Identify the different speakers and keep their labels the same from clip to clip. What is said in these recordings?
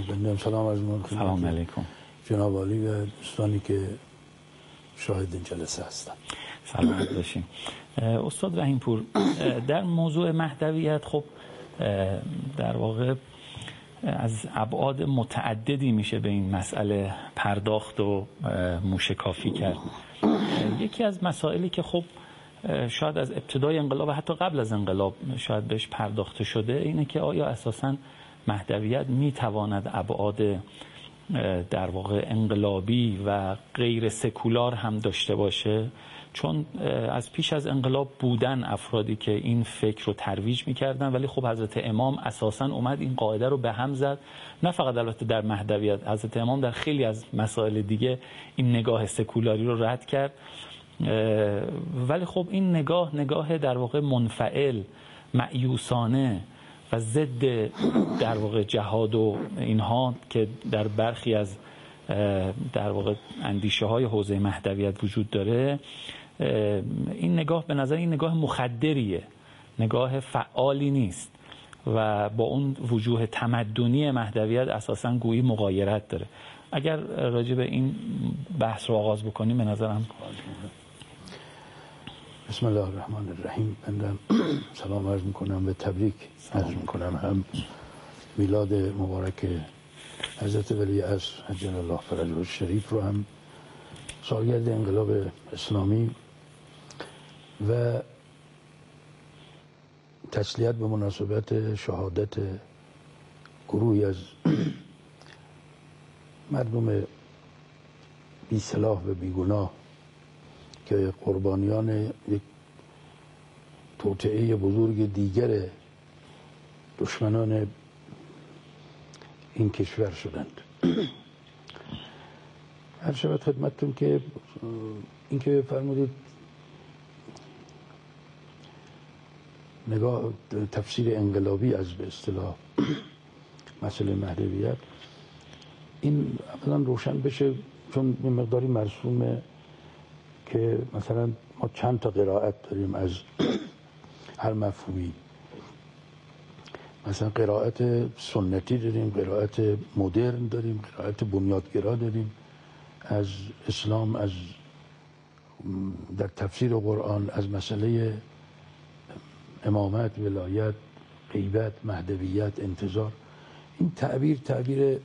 Speaker 1: بنده سلام عرض می‌کنم.
Speaker 2: سلام علیکم
Speaker 1: جناب عالی و دوستانی که شاهد این جلسه هستن.
Speaker 2: سلامت باشیم. استاد رحیم پور، در موضوع مهدویت خب در واقع از ابعاد متعددی میشه به این مسئله پرداخت و موشکافی کرد. یکی از مسائلی که خب شاید از ابتدای انقلاب و حتی قبل از انقلاب شاید بهش پرداخته شده اینه که آیا اساساً مهدویت میتواند ابعاد در واقع انقلابی و غیر سکولار هم داشته باشه، چون از پیش از انقلاب بودن افرادی که این فکر رو ترویج میکردن، ولی خب حضرت امام اساساً اومد این قاعده رو به هم زد، نه فقط البته در مهدویت، حضرت امام در خیلی از مسائل دیگه این نگاه سکولاری رو رد کرد. ولی خب این نگاه در واقع منفعل، مأیوسانه و ضد در واقع جهاد و اینها که در برخی از در واقع اندیشه های حوزه مهدویت وجود داره، این نگاه به نظر این نگاه مخدریه، نگاه فعالی نیست و با اون وجوه تمدنی مهدویت اساساً گویی مغایرت داره. اگر راجع به این بحث رو آغاز بکنیم به نظرم.
Speaker 1: بسم الله الرحمن الرحیم. بنده سلام عرض میکنم و تبریک عرض میکنم هم میلاد مبارک حضرت ولی عصر عجل الله فرجه الشریف رو، هم سالگرد انقلاب اسلامی و تسلیت به مناسبت شهادت گروهی از مردم بی سلاح و بیگناه که قربانیان یک توطئه بزرگ دیگر دشمنان این کشور شدند. هر شود خدمتتون که این که فرمودید نگاه تفسیر انقلابی از به اصطلاح مسئله مهدویت، این اولا روشن بشه، چون یه مقداری مرسومه که مثلا ما چند تا قرائت داریم از هر مفهومی. مثلا قرائت سنتی داریم، قرائت مدرن داریم، قرائت بنیادگرا داریم از اسلام، از در تفسیر قرآن از مسئله امامت، ولایت، غیبت، مهدویت، انتظار. این تعبیر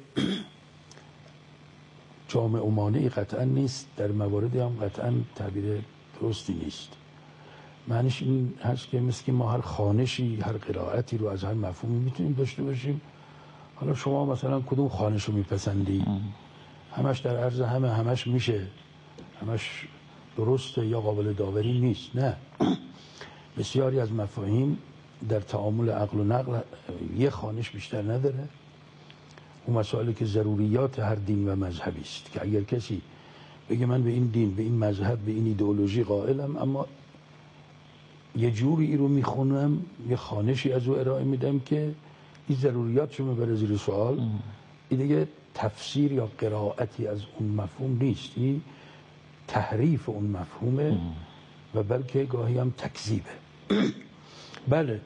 Speaker 1: جامع و مانعی قطعا نیست، در مواردی هم قطعا تعبیر درستی نیست. معنیش این هست که مثل که ما هر خوانشی، هر قرائتی رو از هر مفهومی میتونیم داشته باشیم. حالا شما مثلا کدوم خوانش رو میپسندی؟ همش در عرض همش میشه، همش درسته یا قابل داوری نیست. نه، بسیاری از مفاهیم در تعامل عقل و نقل یه خوانش بیشتر نداره. اون مسائلی که ضروریات هر دین و مذهبی است، که اگر کسی بگه من به این دین، به این مذهب، به این ایدئولوژی قائلم، اما یه جوری رو میخونم، یه خوانشی از او ارائه میدم که این ضروریاتشو میبره زیر سوال، این دیگه تفسیر یا قرائتی از اون مفهوم نیست، این تحریف اون مفهومه و بلکه گاهی هم تکذیبه. بله،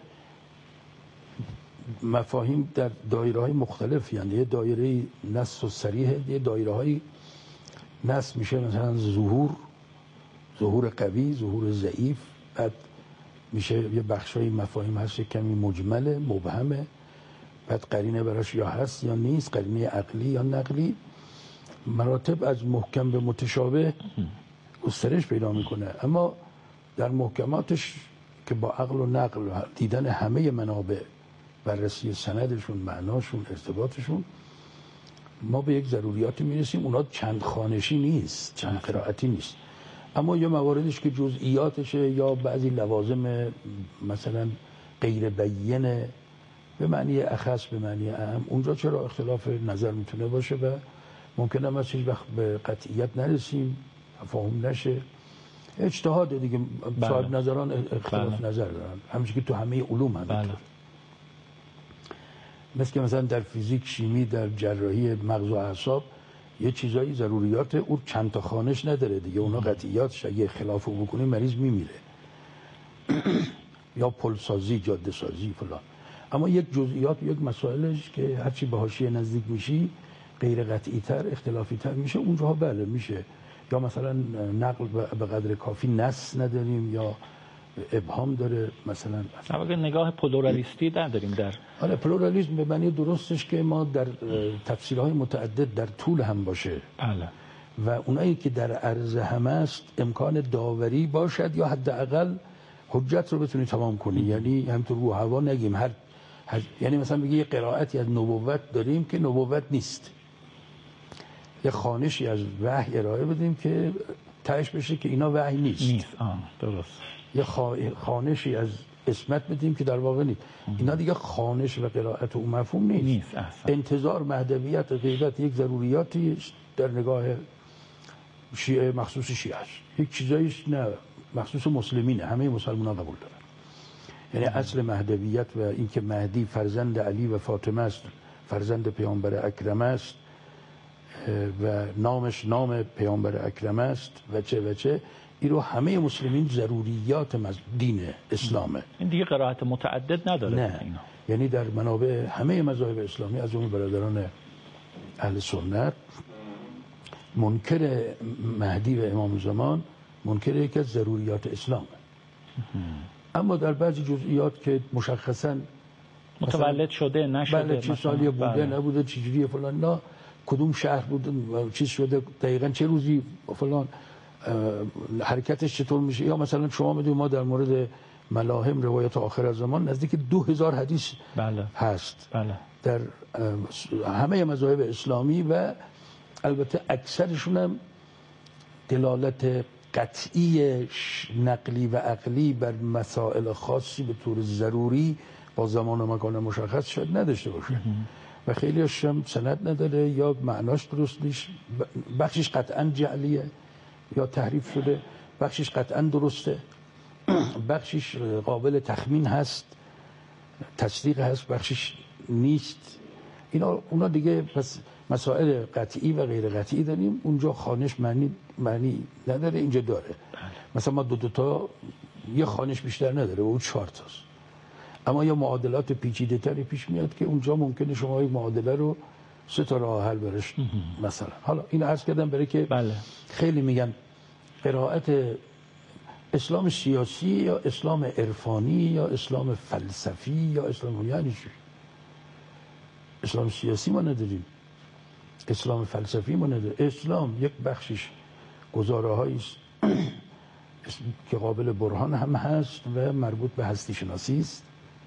Speaker 1: مفاهیم در دایره‌های مختلفی هستند. یه دایره نص و صریح، یه دایره‌های نص میشه مثلا ظهور قوی، ظهور ضعیف، بعد میشه یه بخشای مفاهیم هست کمی مجمله، مبهمه، بعد قرینه براش یا هست یا نیست، قرینه عقلی یا نقلی، مراتب از محکم به متشابه گسترش پیدا میکنه. اما در محکماتش که با عقل و نقل دیدن همه منابع، بررسی سندشون، معناشون، ارتباطشون، ما به یک ضروریاتی میرسیم. اونا چند خوانشی نیست، چند قرائتی نیست، اما یه مواردش که جزئیاتشه یا بعضی لوازم مثلا غیر بیینه به معنی اخص، به معنی اهم، اونجا چرا اختلاف نظر میتونه باشه و ممکنه ما هیچ وقت به قطعیت نرسیم، تفاهم نشه، اجتهاد دیگه. صاحب نظران اختلاف نظر دارن، همچنین که تو همه علوم هم مثل که مثلا در فیزیک، شیمی، در جراحی مغز و اعصاب یه چیزایی ضروریات اون چند تا خوانش نداره دیگه، اونا قطعیاتش اگه خلاف رو بکنه مریض میمیره. یا پلسازی، جاده سازی فلان. اما یک جزئیات، یک مسائلش که هرچی به حاشیه نزدیک میشی غیر قطعی تر، اختلافی تر میشه، اونجاها بله میشه. یا مثلا نقل به قدر کافی نص نداریم یا ابهام داره مثلا.
Speaker 2: اگر نگاه پلورالیستی نداریم در
Speaker 1: آره، پلورالیسم به معنی درستش که ما در تفسیرهای متعدد در طول هم باشه.
Speaker 2: بله.
Speaker 1: و اونایی که در عرض هم است امکان داوری باشد یا حداقل حجت رو بتونی تمام کنی. یعنی همینطور رو هوا نگیم یعنی مثلا بگی یه قرائتی از نبوت داریم که نبوت نیست، یه خوانشی از وحی ارائه بدیم که تهش بشه که اینا وحی نیست.
Speaker 2: درست.
Speaker 1: یه خوانشی از اسمت بدیم که در واقع نیست. اینا دیگه خوانش و قرائت اون مفهوم نیست. انتظار مهدویت غیبت یک ضروریاتی در نگاه شیعه، مخصوص شیعه است. یک چیزایش نه مخصوص مسلمینه، همه مسلمان‌ها قبول دارن. یعنی اصل مهدویت و اینکه مهدی فرزند علی و فاطمه است، فرزند پیامبر اکرم است و نامش نام پیامبر اکرم است و چه این رو همه مسلمین ضروریات دین اسلامه.
Speaker 2: این دیگه قرائت متعدد نداره.
Speaker 1: نه اینا. یعنی در منابع همه مذاهب اسلامی از اون برادران اهل سنت منکر مهدی و امام زمان منکر یکی از ضروریات اسلامه. اما در بعضی جزئیات که مشخصاً
Speaker 2: متولد شده نشده،
Speaker 1: بله چه سالی بوده نبوده چجوری فلان، نه کدوم شهر بوده چیز شده دقیقاً چه روزی فلان حرکتش چطور میشه. یا مثلا شما میدونید ما در مورد ملاهم روایت آخر از زمان نزدیک 2000 حدیث هست. در همه مذاهب اسلامی و البته اکثرشون هم دلالت قطعی نقلی و عقلی بر مسائل خاصی به طور ضروری با زمان و مکان مشخص شاید نداشته باشه و خیلیش هم سند نداره یا معناش درست نیست. بخشش قطعا جعلیه یا تحریف شده، بخشش قطعا درسته، بخشش قابل تخمین هست، تصدیق هست، بخشش نیست. اونا دیگه پس مسائل قطعی و غیر قطعی داریم. اونجا خوانش معنی نداره، اینجا داره. مثلا ما دو تا یه خوانش بیشتر نداره و اون 4 تاست. اما یا معادلات پیچیده تری پیش میاد که اونجا ممکنه شما یک معادله رو 3 تا راه حل برش مثلا. حالا این عرض کردم برای که خیلی میگن قرائت اسلام سیاسی یا اسلام عرفانی یا اسلام فلسفی یا اسلام، یعنی چی؟ اسلام سیاسی ما نداریم، اسلام فلسفی ما نداریم. اسلام یک بخشش گزاره‌هایی است که قابل برهان هم هست و مربوط به هستی شناسی است.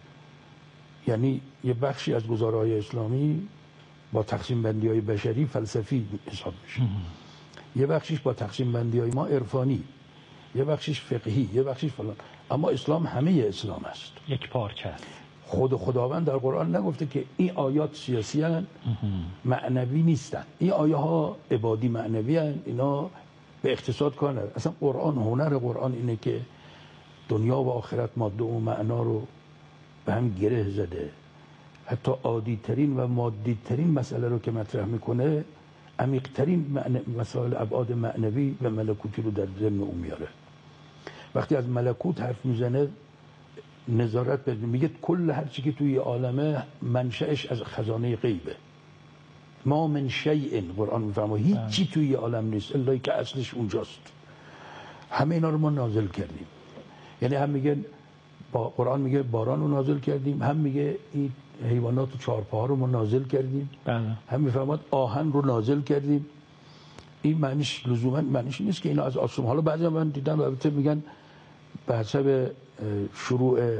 Speaker 1: یعنی یه بخشی از گزاره‌های اسلامی با تقسیم بندی‌های بشری فلسفی حساب میشه، یه بخشش با تقسیم بندی‌های ما عرفانی، یه بخشش فقهی، یه بخشش فلان. اما اسلام همه اسلام است،
Speaker 2: یک پارچه است.
Speaker 1: خداوند در قرآن نگفته که این آیات سیاسی هستند، معنوی نیستند، این آیه ها عبادی معنوی هستند، اینا به اقتصاد کار نداره. اصلا قرآن، هنر قرآن اینه که دنیا و آخرت، ماده و معنا رو به هم گره زده. حتی عادی ترین و مادی ترین مسئله رو که مطرح میکنه عمیق ترین مسائل ابعاد معنوی و ملکوتی رو در ذهن اون میاره. وقتی از ملکوت حرف میزنه نظارت بده، میگه کل هر چی که توی عالمه منشأش از خزانه غیبه. ما من شیء، قرآن میفرماید هیچ چی توی عالم نیست الا که اصلش اونجاست. همه اینا رو ما نازل کردیم. یعنی هم میگه قرآن میگه باران رو نازل کردیم، هم میگه این حیوانات و چهارپاها رو ما نازل کردیم، هم میفرماید آهن رو نازل کردیم. این معنیش لزوما معنیش نیست که اینا از آسمان. حالا بعضی من دیدم البته میگن به حسب شروع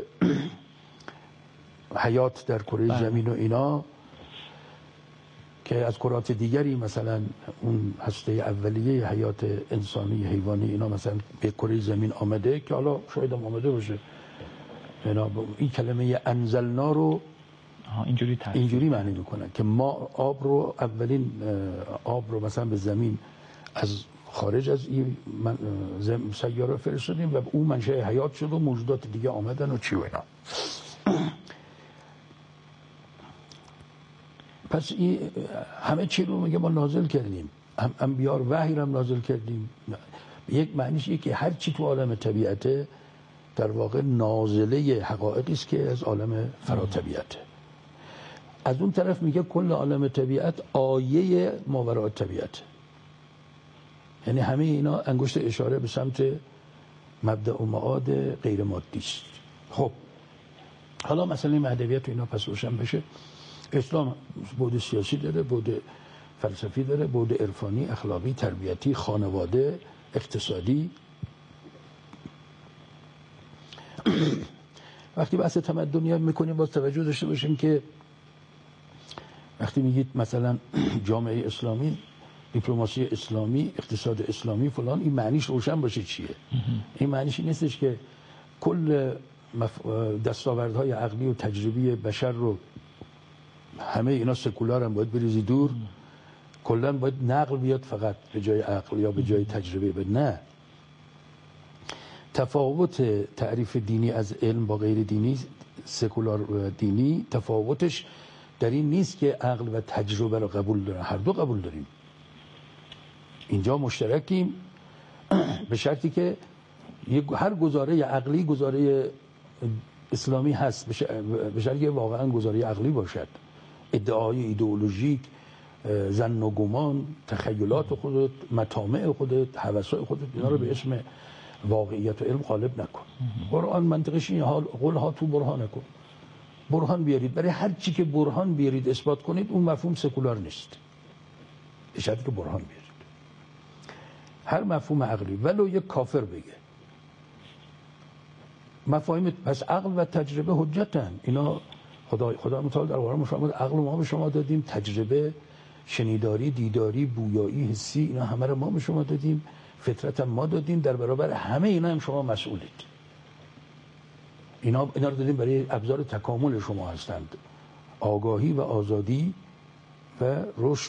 Speaker 1: حیات در کره زمین و اینا که از کرات دیگری مثلا اون هسته اولیه حیات انسانی حیوانی اینا مثلا به کره زمین آمده که حالا شاید هم آمده باشه. این کلمه انزلنا رو اینجوری معنی میکنن که ما آب رو اولین آب رو مثلا به زمین از خارج از این سیاره فرستادیم و اون منشأ حیات شد و موجودات دیگه آمدن و چی و اینا. پس این همه چی رو میگه ما نازل کردیم، انبیاء وحی رو نازل کردیم. یک معنیش اینه که هر چی تو عالم طبیعته در واقع نازله حقایقی است که از عالم فراطبیعته. از اون طرف میگه کل عالم طبیعت آیه ماوراء طبیعته، یعنی همه اینا انگشت اشاره به سمت مبدأ و معاد غیر مادی است. خب حالا مسئله مهدویت و اینا پس روشن بشه. اسلام بعد سیاسی داره، بعد فلسفی داره، بعد عرفانی، اخلاقی، تربیتی، خانواده، اقتصادی. وقتی بحث تمدنی میکنیم باز توجه داشته باشیم که وقتی میگید مثلا جامعه اسلامی، دیپلماسی اسلامی، اقتصاد اسلامی فلان، این معنیش روشن باشه چیه. این معنیش این نیستش که کل دستاوردهای عقلی و تجربی بشر رو همه اینا سکولار هم باید بریزی دور، کلا باید نقل بیاد فقط به جای عقل یا به جای تجربه. نه، تفاوت تعریف دینی از علم با غیر دینی، سکولار دینی، تفاوتش در این نیست که عقل و تجربه رو قبول دارن، هر دو قبول داریم، اینجا مشترکیم، به شرطی که هر گزاره عقلی گزاره اسلامی هست، به شرطی که واقعا گزاره عقلی باشد. ادعای ایدئولوژیک، ظن و گمان، تخیلات خودت، مطامع خودت، هوسای خودت، اینا رو به اسم واقعیت و علم غالب نکن. قرآن منطقش این حال قل ها تو برهان کن، برهان بیارید. برای هر چی که برهان بیارید اثبات کنید اون مفهوم سکولار نیست، به شرطی که برهان بیارید. هر مفهوم عقلی ولو یک کافر بگه مفاهیم، پس عقل و تجربه حجتن. اینا خدا متعال در قرآن فرمود عقل ما به شما دادیم، تجربه، شنیداری، دیداری، بویایی، حسی، اینا همه رو ما به شما دادیم، فطرت هم ما دادیم، در برابر همه اینا هم شما مسئولید. اینا رو دادیم برای ابزار تکامل شما هستند، آگاهی و آزادی و رشد.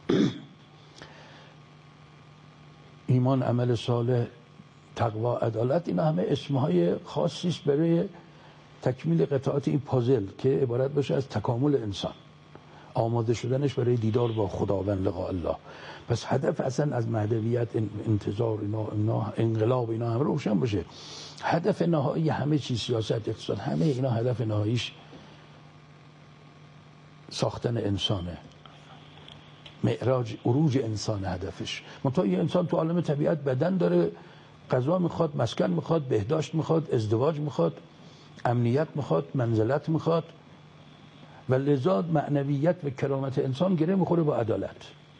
Speaker 1: ایمان، عمل صالح، تقوا، عدالت، اینا همه اسمهای خاصی است برای تکمیل قطعات این پازل که عبارت باشه از تکامل انسان، آماده شدنش برای دیدار با خداوند، لقاء الله. پس هدف اصلا از مهدویت، انتظار، اینا انقلاب، اینا همه روشن باشه. هدف نهایی همه چیز، سیاست، اقتصاد، همه اینا هدف نهاییش ساختن انسانه، معراج، عروج انسان هدفش. منتها یه انسان تو عالم طبیعت بدن داره، غذا میخواد، مسکن میخواد، بهداشت میخواد، ازدواج میخواد، امنیت میخواد، منزلت میخواد، و لذا معنویت و کرامت انسان گره میخوره با عدالت.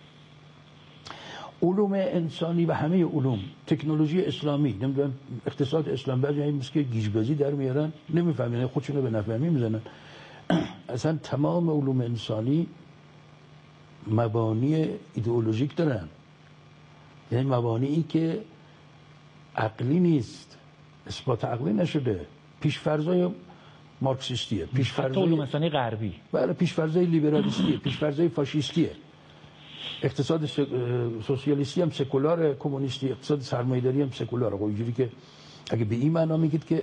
Speaker 1: علوم انسانی و همه علوم، تکنولوژی اسلامی، نمیدونم اقتصاد اسلامی، بعضی این که گیجبازی در میارن، نمیفهمن، خودشونو به نفهمی میزنن. اصلا تمام علوم انسانی مبانی ایدئولوژیک دارن، یعنی مبانی که عقلی نیست، اثبات عقلی نشده، پیش‌فرضای مارکسیستیه،
Speaker 2: پیش‌فرضای علوم انسانی غربی،
Speaker 1: بله، پیش‌فرضای لیبرالیستیه، پیش‌فرضای فاشیستیه. اقتصاد سوسیالیستی هم سکولار، کمونیستی، اقتصاد سرمایه‌داری هم سکولار. اینجوری که اگه به این معنا میگید که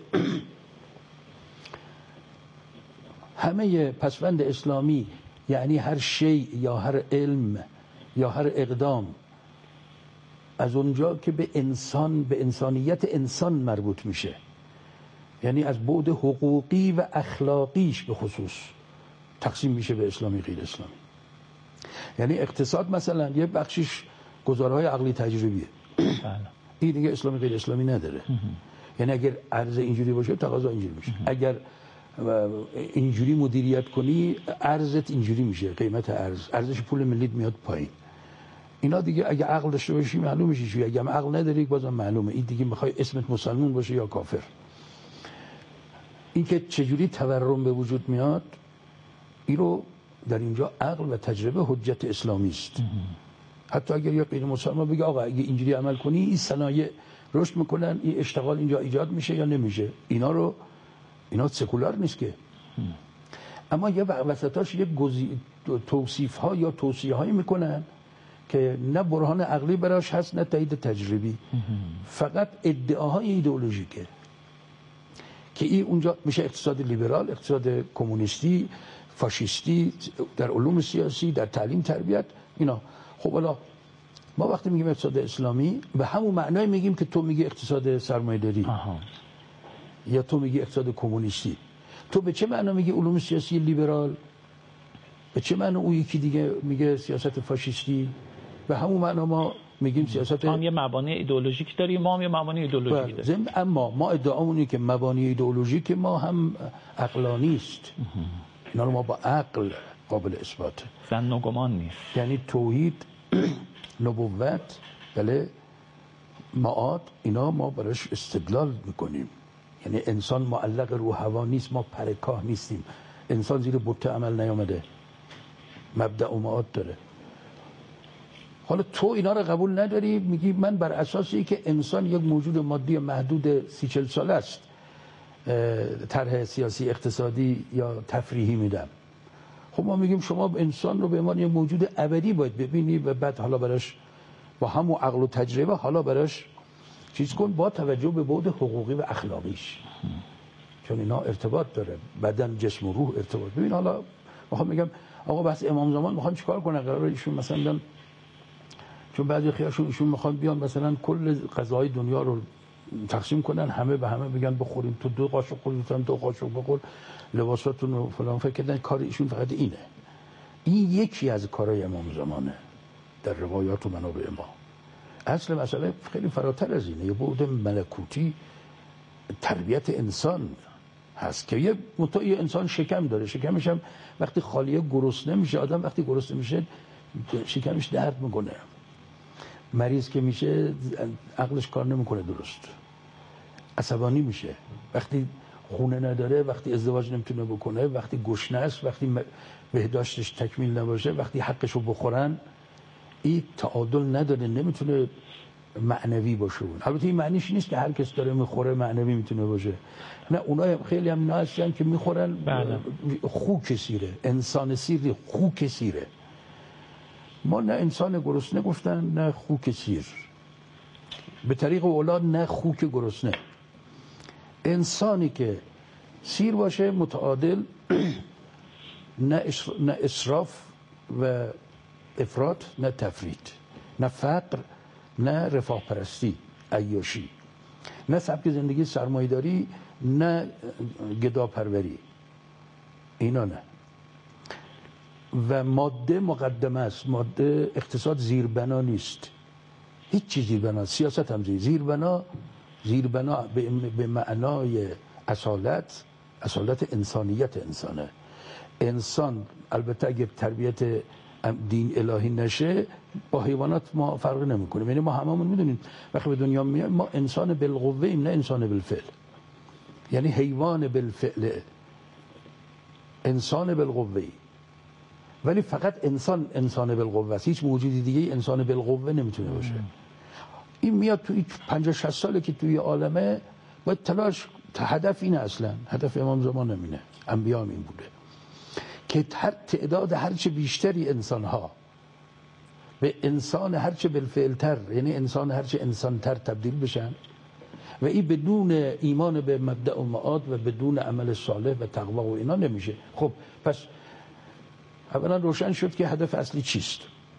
Speaker 1: همه پسوند اسلامی، یعنی هر شیء یا هر علم یا هر اقدام از اونجا که به انسان، به انسانیت انسان مربوط میشه، یعنی از بعد حقوقی و اخلاقیش به خصوص تقسیم میشه به اسلامی، غیر اسلامی. یعنی اقتصاد مثلا یه بخشش گزارهای عقلی تجربیه، این دیگه اسلامی غیر اسلامی نداره. یعنی اگر ارز اینجوری باشه تقاضا اینجوری میشه، اگر اینجوری مدیریت کنی ارزت اینجوری میشه، قیمت ارزش پول ملیت میاد پایین. اینا دیگه اگه عقل داشته باشی معلوم میشه چی، اگه عقل نداری بازم معلومه. این دیگه میخوای اسمت مسلمان باشه یا کافر. این که چجوری تورم به وجود میاد، این رو در اینجا عقل و تجربه حجت اسلامی است. حتی اگر یا غیر مسلمان بگه آقا اگه اینجوری عمل کنی این صنایع رشد میکنن، این اشتغال اینجا ایجاد میشه یا نمیشه، اینا سکولار نیست که. اما یه وسطاش یه توصیف ها یا توصیه هایی میکنن که نه برهان عقلی براش هست نه تایید تجربی، فقط ادعاهای ایدئولوژیکه که این اونجا میشه اقتصاد لیبرال، اقتصاد کمونیستی، فاشیستی، در علوم سیاسی، در تعلیم، تربیت، اینا. خب حالا ما وقتی میگیم اقتصاد اسلامی به همون معنای میگیم که تو میگی اقتصاد سرمایه‌داری. یا تو میگی اقتصاد کمونیستی. تو به چه معنا میگی علوم سیاسی لیبرال؟ به چه معنا اون یکی دیگه میگه سیاست فاشیستی؟ به همون معنا ما میگیم سیاست.
Speaker 2: هم یه مبانی ایدئولوژیک داریم، ما هم یه مبانی ایدئولوژیک داریم.
Speaker 1: اما ما ادعامون اینه که مبانی ایدئولوژیک ما هم عقلانی است. اینا رو ما با عقل قابل اثباته.
Speaker 2: زن و گمان نیست.
Speaker 1: یعنی توحید، نبوت، بله، معاد، اینا ما براش استدلال میکنیم. یعنی انسان معلق رو هوا نیست، ما پرکاه نیستیم. انسان زیر بت عمل نیامده، مبدأ و معاد داره. حالا تو اینا رو قبول نداری، میگی من بر اساسی که انسان یک موجود مادی محدود 30-40 ساله است طرح سیاسی اقتصادی یا تفریحی میدم. خب ما میگیم شما انسان رو به عنوان یک موجود ابدی باید ببینی و بعد حالا براش با همون عقل و تجربه حالا براش چیز کن، با توجه به بعد حقوقی و اخلاقیش، چون اینا ارتباط داره، بدن، جسم و روح ارتباط. ببین حالا میخوام میگم آقا بس امام زمان میخوان چیکار کنن؟ قراره ایشون مثلا، چون بعضی خیالشون ایشون میخوان بیان مثلا کل غذاهای دنیا رو تقسیم کنن، همه به همه بگن بخوریم، تو 2 قاشق خورید، تو 2 قاشق بخور، لباساتون رو فلان. فکر کردن کار ایشون فقط اینه. این یکی از کارهای امام زمانه در روایات و منابع ما. اصل مسئله خیلی فراتر از اینه، یه بعد ملکوتی، تربیت انسان هست که یه انسان شکم داره، شکمش هم وقتی خالیه گرسنه میشه. آدم وقتی گرسنه میشه شکمش درد میکنه، مریض که میشه عقلش کار نمیکنه درست، عصبانی میشه، وقتی خونه نداره، وقتی ازدواج نمیتونه بکنه، وقتی گشنه است، وقتی بهداشتش تکمیل نباشه، وقتی حقشو بخورن، این تعادل نداره، نمیتونه معنوی باشه. البته این معنیش نیست که هر کس داره میخوره معنوی میتونه باشه، نه، اونا خیلی هم اینا هستن که میخورن خوک سیره، انسان سیر خوک سیره. ما نه انسان گرسنه گفتن نه خوک سیر، به طریق اولاد نه خوک گرسنه. انسانی که سیر باشه متعادل، نه اسراف و افراط، نه تفرید، نه فقر، نه رفاه پرستی عیاشی، نه سبک زندگی سرمایه‌داری، نه گداپروری، اینا نه. و ماده مقدمه است، ماده اقتصاد زیربنا نیست، هیچ چیز زیربنا، سیاست هم زیربنا به معنای اصالت انسانیت انسانه. انسان البته اگه تربیت دین الهی نشه با حیوانات ما فرق نمیکنیم. یعنی ما هممون میدونیم وقتی به دنیا میایم ما انسان بالقوه ایم، نه انسان بالفعل. یعنی حیوان بالفعل، انسان بالقوه، ولی فقط انسان بالقوه است، هیچ موجودی دیگه انسان بالقوه نمیتونه باشه. این میاد توی 50-60 ساله که توی عالمه باید تلاش، هدف اینه، اصلا هدف امام زمان همینه، انبیا هم این بوده که تعداد هرچه بیشتری انسان‌ها به انسان هرچه بالفعل‌تر، یعنی انسان هرچه انسان‌تر تبدیل بشن، و این بدون ایمان به مبدأ و معاد و بدون عمل صالح و تقوا و اینا نمیشه. خب پس اولا روشن شد که هدف اصلی چیست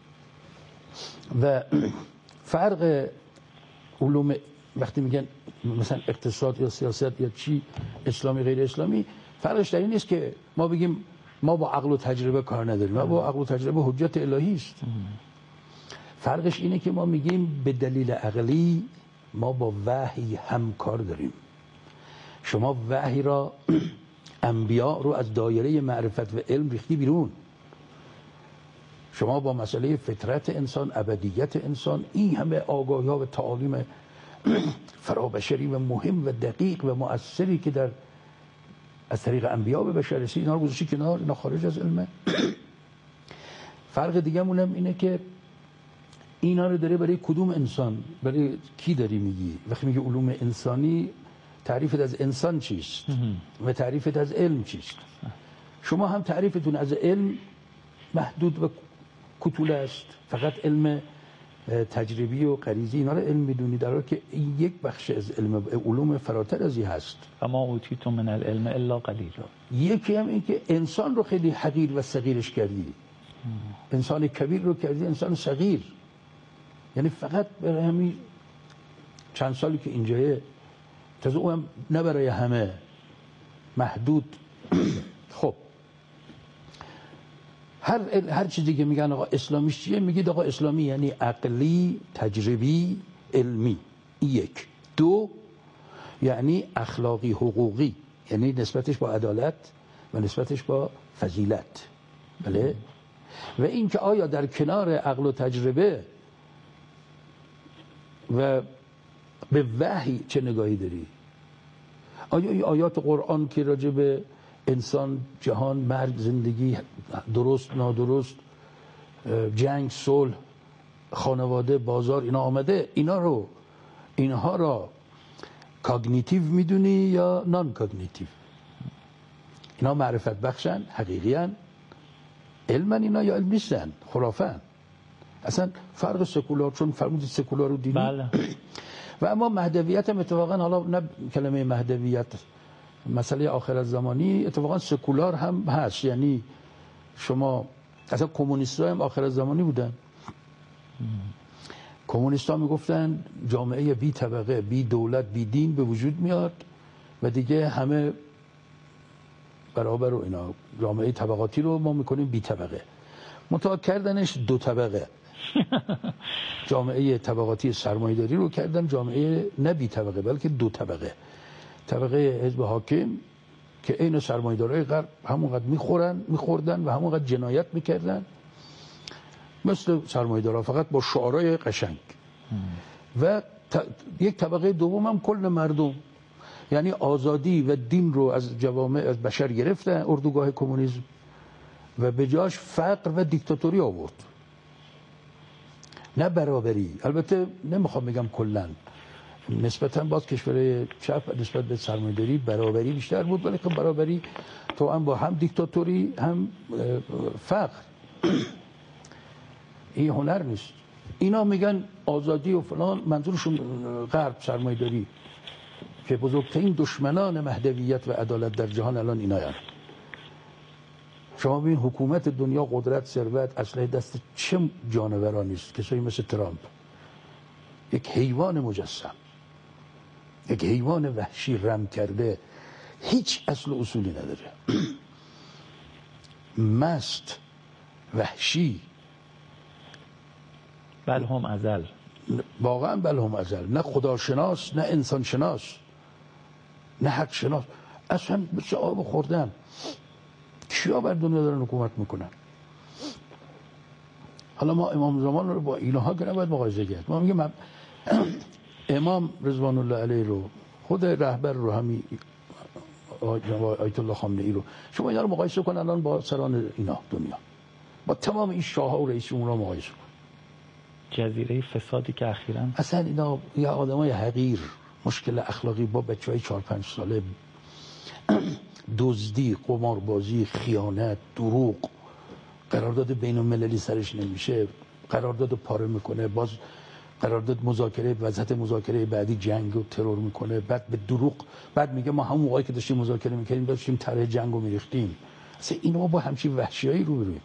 Speaker 1: و فرق علوم وقتی میگن مثلا اقتصاد یا سیاست یا چی، اسلامی غیر اسلامی، فرقش در این نیست که ما بگیم ما با عقل و تجربه کار نداریم، ما با عقل و تجربه حجت الهی است. فرقش اینه که ما میگیم به دلیل عقلی ما با وحی هم کار داریم. شما وحی را، انبیا رو از دایره معرفت و علم ریختی بیرون. شما با مسئله فطرت انسان، ابدیت انسان، این همه آگاهی ها و تعالیم فرابشری و مهم و دقیق و مؤثری که در از طریق انبیا به بشر رسید، اینا رو گذاشتی کنار، اینا خارج از علمه. فرق دیگه مونم اینه که اینا رو داره برای کدوم انسان، برای کی داری میگی؟ وقتی میگی علوم انسانی، تعریفت از انسان چیست و تعریفت از علم چیست؟ شما هم تعریفتون از علم محدود و کوتوله است، فقط علم تجربی و غریزی اینا رو علم میدونی، در حالی که این یک بخش از علوم فراتر از این هست.
Speaker 2: اما اوتیتم من العلم الا قلیلا.
Speaker 1: یکی هم این که انسان رو خیلی حقیر و صغیرش کردی، انسان کبیر رو کردی انسان صغیر. یعنی فقط برای همین چند سالی که اینجایه تازه اونم نه برای همه، محدود. خب هر چیزی که میگن آقا اسلامیش چیه، میگید آقا اسلامی یعنی عقلی، تجربی، علمی. یک. دو، یعنی اخلاقی، حقوقی، یعنی نسبتش با عدالت و نسبتش با فضیلت. بله. و این که آیا در کنار عقل و تجربه و به وحی چه نگاهی داری؟ آیا این آیات قرآن که راجع به انسان، جهان، مرگ، زندگی، درست، نادرست، جنگ، صلح، خانواده، بازار اینا آمده، اینها را کاگنیتیو میدونی یا نان کاگنیتیو؟ اینا معرفت بخشن، حقیقیان، علمن اینا یا علم نیستن، خرافن؟ اصلا فرق سکولار، چون فرمودید سکولار و دینی.
Speaker 2: بله.
Speaker 1: و اما مهدویت هم اتفاقا، حالا نه کلمه مهدویت مسئله آخرت زمانی، اتفاقا سکولار هم هست. یعنی شما اصلا کمونیست‌ها هم آخرت زمانی بودن. کمونیست‌ها میگفتن جامعه بی طبقه، بی دولت، بی دین به وجود میاد و دیگه همه برابر و اینا، جامعه طبقاتی رو ما میکنیم بی طبقه. منتها کردنش دو طبقه. جامعه طبقاتی سرمایه‌داری رو کردن جامعه نه بی طبقه بلکه دو طبقه. طبقه حزب حاکم که عین سرمایه‌دارای غرب همونقدر میخوردن و همونقدر جنایت میکردن مثل سرمایه‌دارا، فقط با شعارهای قشنگ. و یک طبقه دوم هم کل مردم، یعنی آزادی و دین رو از جوامع، از بشر گرفتن اردوگاه کمونیسم و به جاش فقر و دیکتاتوری آورد، نه برابری. البته نمیخوام بگم کلا، نسبتا باز کشورهای چپ نسبت به سرمایه‌داری برابری بیشتر بود، ولی خب برابری تو هم با هم دیکتاتوری هم فقر. این هنر نیست. اینا میگن آزادی و فلان، منظورشون غرب، سرمایه‌داری، که بزرگترین دشمنان مهدویت و عدالت در جهان الان اینایان. شما ببین حکومت دنیا، قدرت، ثروت، اسلحه دست چه جانورانی است. کسایی مثل ترامپ، یک حیوان مجسم، یک حیوان وحشی رم کرده، هیچ اصل و اصولی نداره. مست، وحشی،
Speaker 2: بل هم ازل،
Speaker 1: واقعا بل هم ازل، نه خداشناس، نه انسان شناس، نه حق شناس، اصلا مثل آب خوردن. کیا بر دنیا دارن حکومت میکنن؟ حالا ما امام زمان رو با اینها که نباید مقایسه کرد. ما میگیم امام رضوان الله علیه رو، خود رهبر رو، همین آیت الله خامنه‌ای رو، شما اینا رو مقایسه کن الان با سران اینا دنیا، با تمام این شاه‌ها و رئیس جمهورها مقایسه کن.
Speaker 2: جزیره فسادی که اخیراً
Speaker 1: اصلا اینا یا آدمای حقیر، مشکل اخلاقی با بچهای 4-5 ساله، دزدی، قماربازی، خیانت، دروغ، قرارداد بین المللی سرش نمیشه، قرارداد پاره میکنه، باز قرارداد مذاکره، وسط مذاکره بعدی جنگ و ترور میکنه، بعد به دروغ، بعد میگه ما همون موقعی که داشتیم مذاکره میکردیم داشتیم طرح جنگو میریختیم. اصلا اینو ما با همچین وحشیایی روبرویم.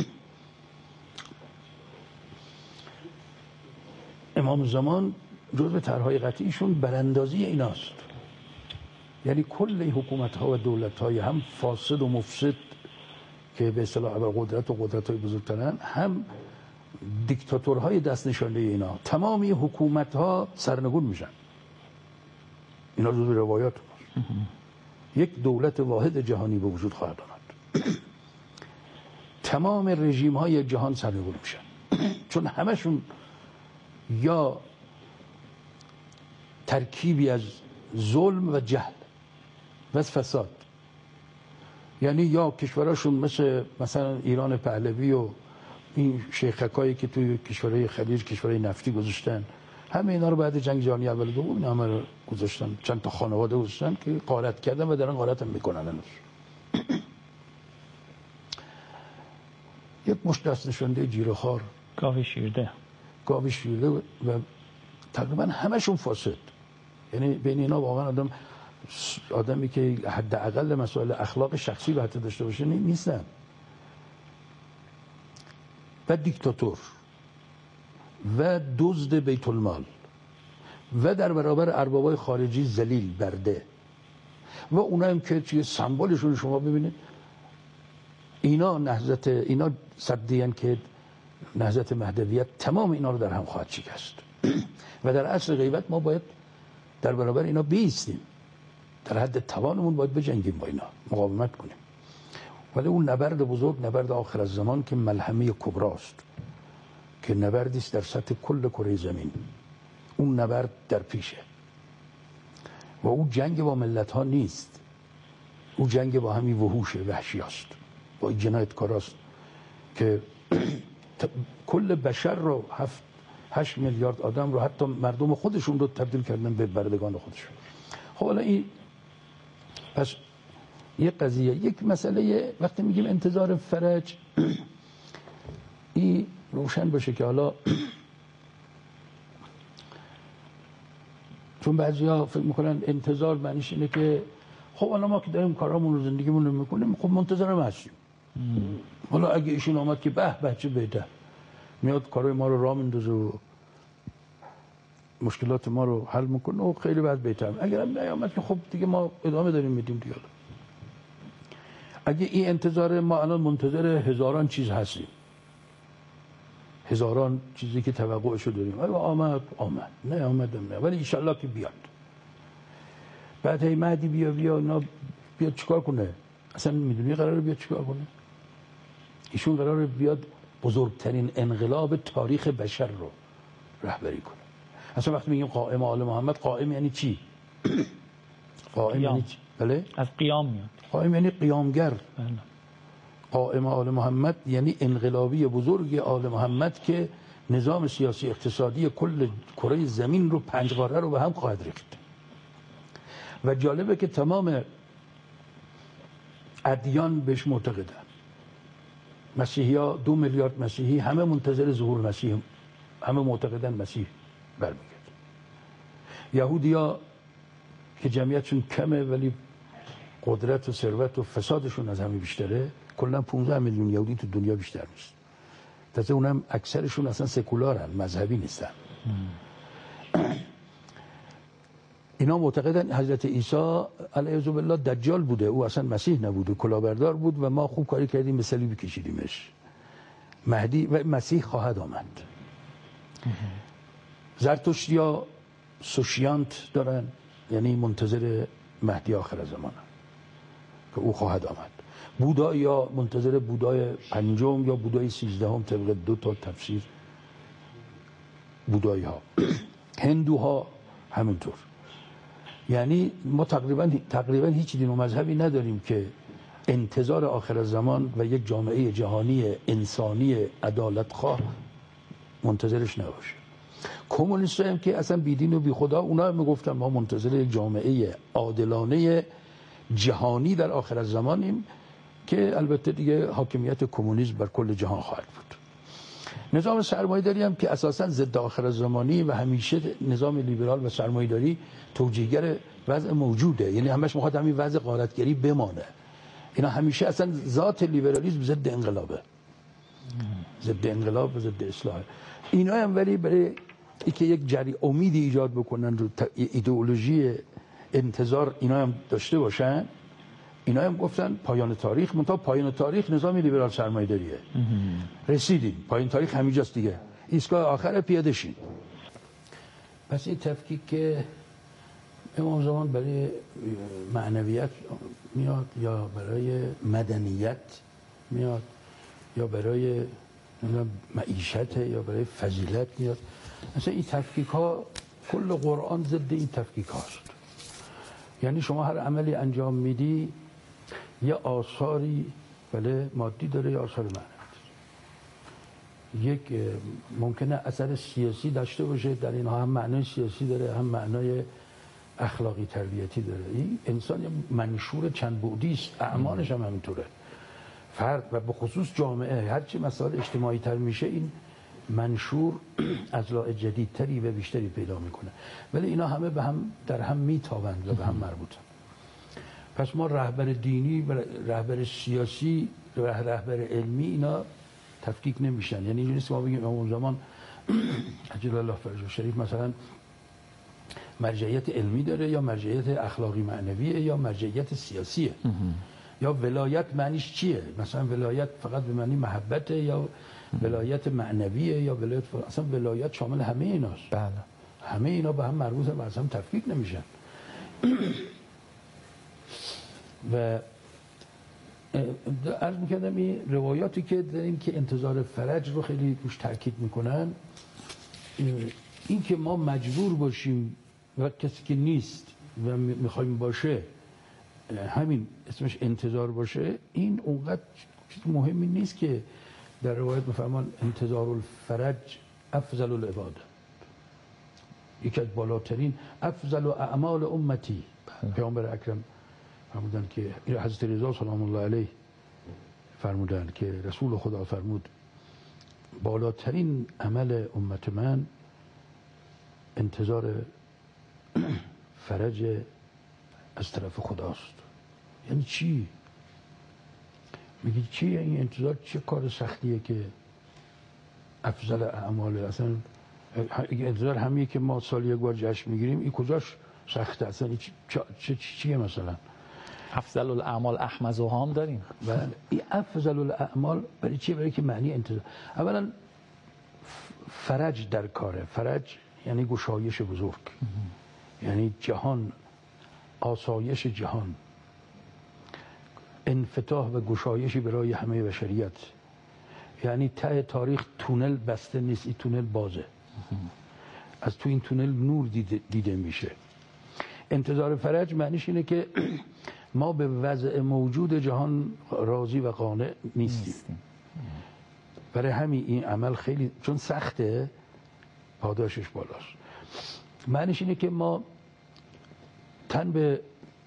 Speaker 1: امام زمان جزء طرح‌های قطعیشون براندازی ایناست. یعنی کل حکومت‌ها و دولت‌های هم فاسد و مفسد که به اصطلاح قدرت و قدرت‌های بزرگترن، هم دیکتاتورهای دست نشانده اینا، تمام این حکومت‌ها سرنگون میشن. اینا جزء روایات ماست. یک دولت واحد جهانی به وجود خواهد آمد. تمام رژیم‌های جهان سرنگون میشن، چون همشون یا ترکیبی از ظلم و جهل و فساد، یعنی یا کشوراشون مثلا ایران پهلوی و این شیخکایی که توی کشورهای خلیج، کشورهای نفتی گذاشتن، همه اینا رو بعد جنگ جهانی اول و دوم اینا همه رو گذاشتن، چند تا خانواده گذاشتن که غارت کردن و دارن غارت هم میکنن هنوز. یک مشت دست نشانده جیره‌خوار،
Speaker 2: گاوی شیرده و تقریبا همشون فاسد. یعنی بین اینا واقعا آدمی که حداقل مسائل اخلاق شخصی رو حتی داشته باشه نیستن. و دیکتاتور و دزد بیت المال
Speaker 1: و در برابر اربابای خارجی ذلیل برده و اونا هم که چیه سمبولشون شما ببینید اینا صدیان که نهضت مهدویت تمام اینا رو در هم خواهد شکست و در عصر غیبت ما باید در برابر اینا بیستیم، در حد توانمون باید بجنگیم، با اینا مقاومت کنیم. ولی اون نبرد بزرگ، نبرد آخر الزمان که ملحمه کبراست، که نبردی است در سطح کل کره زمین، اون نبرد در پیشه و اون جنگ با ملت ها نیست، اون جنگ با همین وحوش وحشی است، با این جنایتکاراست که کل بشر رو 7-8 میلیارد آدم رو، حتی مردم خودشون رو تبدیل کردن به بردگان خودشون. خب حالا این پس یک قضیه، یک مسئله وقتی میگیم انتظار فرج این روشن باشه که حالا چون بعضیا فکر میکنن انتظار معنیش اینه که خب حالا ما که داریم کارامون رو زندگیمون رو میکنیم خب منتظرم هستیم، حالا اگه ایشون آمد که به چه بهتر، میاد کارای ما رو راه میندازه و مشکلات ما رو حل میکنه و خیلی بعد بهتر. اگر هم نیامد که خب دیگه ما ادامه داریم میدیم دیگه. اگه این انتظار، ما الان منتظر هزاران چیز هستیم، هزاران چیزی که توقعشو داریم، اگه آمد نه آمدم نه، ولی انشالله که بیاد. بعد هی مهدی بیا اینا بیاد چیکار کنه؟ اصلا میدونی قراره بیاد چیکار کنه؟ ایشون قراره بیاد بزرگترین انقلاب تاریخ بشر رو رهبری کنه. اصلا وقتی میگیم قائم آل محمد، قائم یعنی چی؟ قائم یعنی چی؟ بله؟
Speaker 2: از قیام میاد.
Speaker 1: قائم یعنی قیامگر. قائم آل محمد یعنی انقلابی بزرگ آل محمد که نظام سیاسی اقتصادی کل کره زمین رو، پنجقاره رو به هم خواهد ریخت. و جالبه که تمام ادیان بهش معتقدن. مسیحی ها 2 میلیارد مسیحی همه منتظر ظهور مسیح، همه معتقدن مسیح برمیگرده. یهودی ها که جمعیتشون کمه ولی قدرت و ثروت و فسادشون از همه بیشتره، کلا 15 میلیون یهودی تو دنیا بیشتر نیست. تازه اونم اکثرشون اصلا سکولارن، مذهبی نیستن. اینا معتقدن حضرت عیسی علیه بالله دجال بوده، او اصلا مسیح نبوده، کلاهبردار بود و ما خوب کاری کردیم به صلیب کشیدیمش. مهدی و مسیح خواهد آمد. زرتشتیا سوشیانت دارن، یعنی منتظر مهدی آخر زمان که او خواهد آمد. بودا یا منتظر بودای 5 یا بودای 13 طبق 2 تا تفسیر بودایی ها. هندوها همینطور. یعنی ما تقریبا هیچ دین و مذهبی نداریم که انتظار آخر زمان و یک جامعه جهانی انسانی عدالتخواه منتظرش نباشه. کمونیست هم که اصلا بیدین و بی خدا، اونا هم میگفتن ما منتظر یک جامعه عادلانه جهانی در آخر زمانیم که البته دیگه حاکمیت کمونیسم بر کل جهان خواهد بود. نظام سرمایه‌داری هم که اساساً ضد آخر زمانی و همیشه نظام لیبرال و سرمایه‌داری توجیهگر وضع موجوده، یعنی همش میخواد همین وضع غارتگری بمانه. اینا همیشه اصلا ذات لیبرالیسم ضد انقلابه، ضد انقلاب و ضد اصلاح. اینا هم ولی برای اینکه یک امیدی ایجاد بکنن رو ایدئولوژی انتظار اینا هم داشته باشن، اینا هم گفتن پایان تاریخ، منتها پایان تاریخ نظام لیبرال سرمایه‌داریه. رسیدیم پایان تاریخ همینجاست دیگه، ایستگاه آخر پیاده شین. پس این تفکیک که امام زمان برای معنویت میاد یا برای مدنیت میاد یا برای معیشت یا برای فضیلت میاد، مثلا این تفکیک ها کل قرآن ضد این تفکیک هاست. یعنی شما هر عملی انجام میدی یه آثاری بله مادی داره یا آثار معنوی. یک ممکنه اثر سیاسی داشته باشه، در اینها هم معنای سیاسی داره هم معنای اخلاقی تربیتی داره. این انسان یه منشور چند بعدی است، اعمالش هم همینطوره. فرد و به خصوص جامعه هرچی مسائل اجتماعی تر میشه این منشور اضلاع جدیدتری و بیشتری پیدا میکنه، ولی اینا همه به هم در هم میتابند و به هم مربوطن. پس ما رهبر دینی و رهبر سیاسی و رهبر علمی اینا تفکیک نمیشن. یعنی اینجوری نیست که ما بگیم امام زمان عجل الله فرجه شریف مثلا مرجعیت علمی داره یا مرجعیت اخلاقی معنویه یا مرجعیت سیاسیه. یا ولایت معنیش چیه؟ مثلا ولایت فقط به معنی محبته یا ولایت معنویه یا ولایت اصلا ولایت شامل همه ایناست.
Speaker 2: بله.
Speaker 1: همه اینا به هم مربوطه و از هم تفکیک نمیشن. و عرض میکردم این روایاتی که داریم که انتظار فرج رو خیلی روش تاکید میکنن، این که ما مجبور باشیم و کسی که نیست و میخوایم باشه همین اسمش انتظار باشه، این اونقدر چیز مهمی نیست که در روایت میفرمان انتظار الفرج افضل العباده، یکی از بالاترین افضل اعمال امتی. پیامبر اکرم فرمودن که حضرت رضا سلام الله علیه فرمودن که رسول خدا فرمود بالاترین عمل امت من انتظار فرج از طرف خداست. یعنی چی؟ میگی چی این انتظار؟ چه کار سختیه که افضل اعمال؟ اصلا انتظار همیه که ما سال یک بار جشن میگیریم، این کجاش سخته؟ اصلا چیه مثلا؟
Speaker 2: افضل الاعمال احمزها هم داریم.
Speaker 1: و این افضل الاعمال برای چیه؟ برای که معنی انتظار. اولا فرج در کاره. فرج یعنی گشایش بزرگ، یعنی جهان، آسایش جهان، انفتاح و گشایشی برای همه بشریت. یعنی ته تاریخ تونل بسته نیست، این تونل بازه، از تو این تونل نور دیده میشه. انتظار فرج معنیش اینه که ما به وضع موجود جهان راضی و قانع نیستیم. برای همین این عمل خیلی چون سخته پاداشش بالاست. معنیش اینه که ما تن به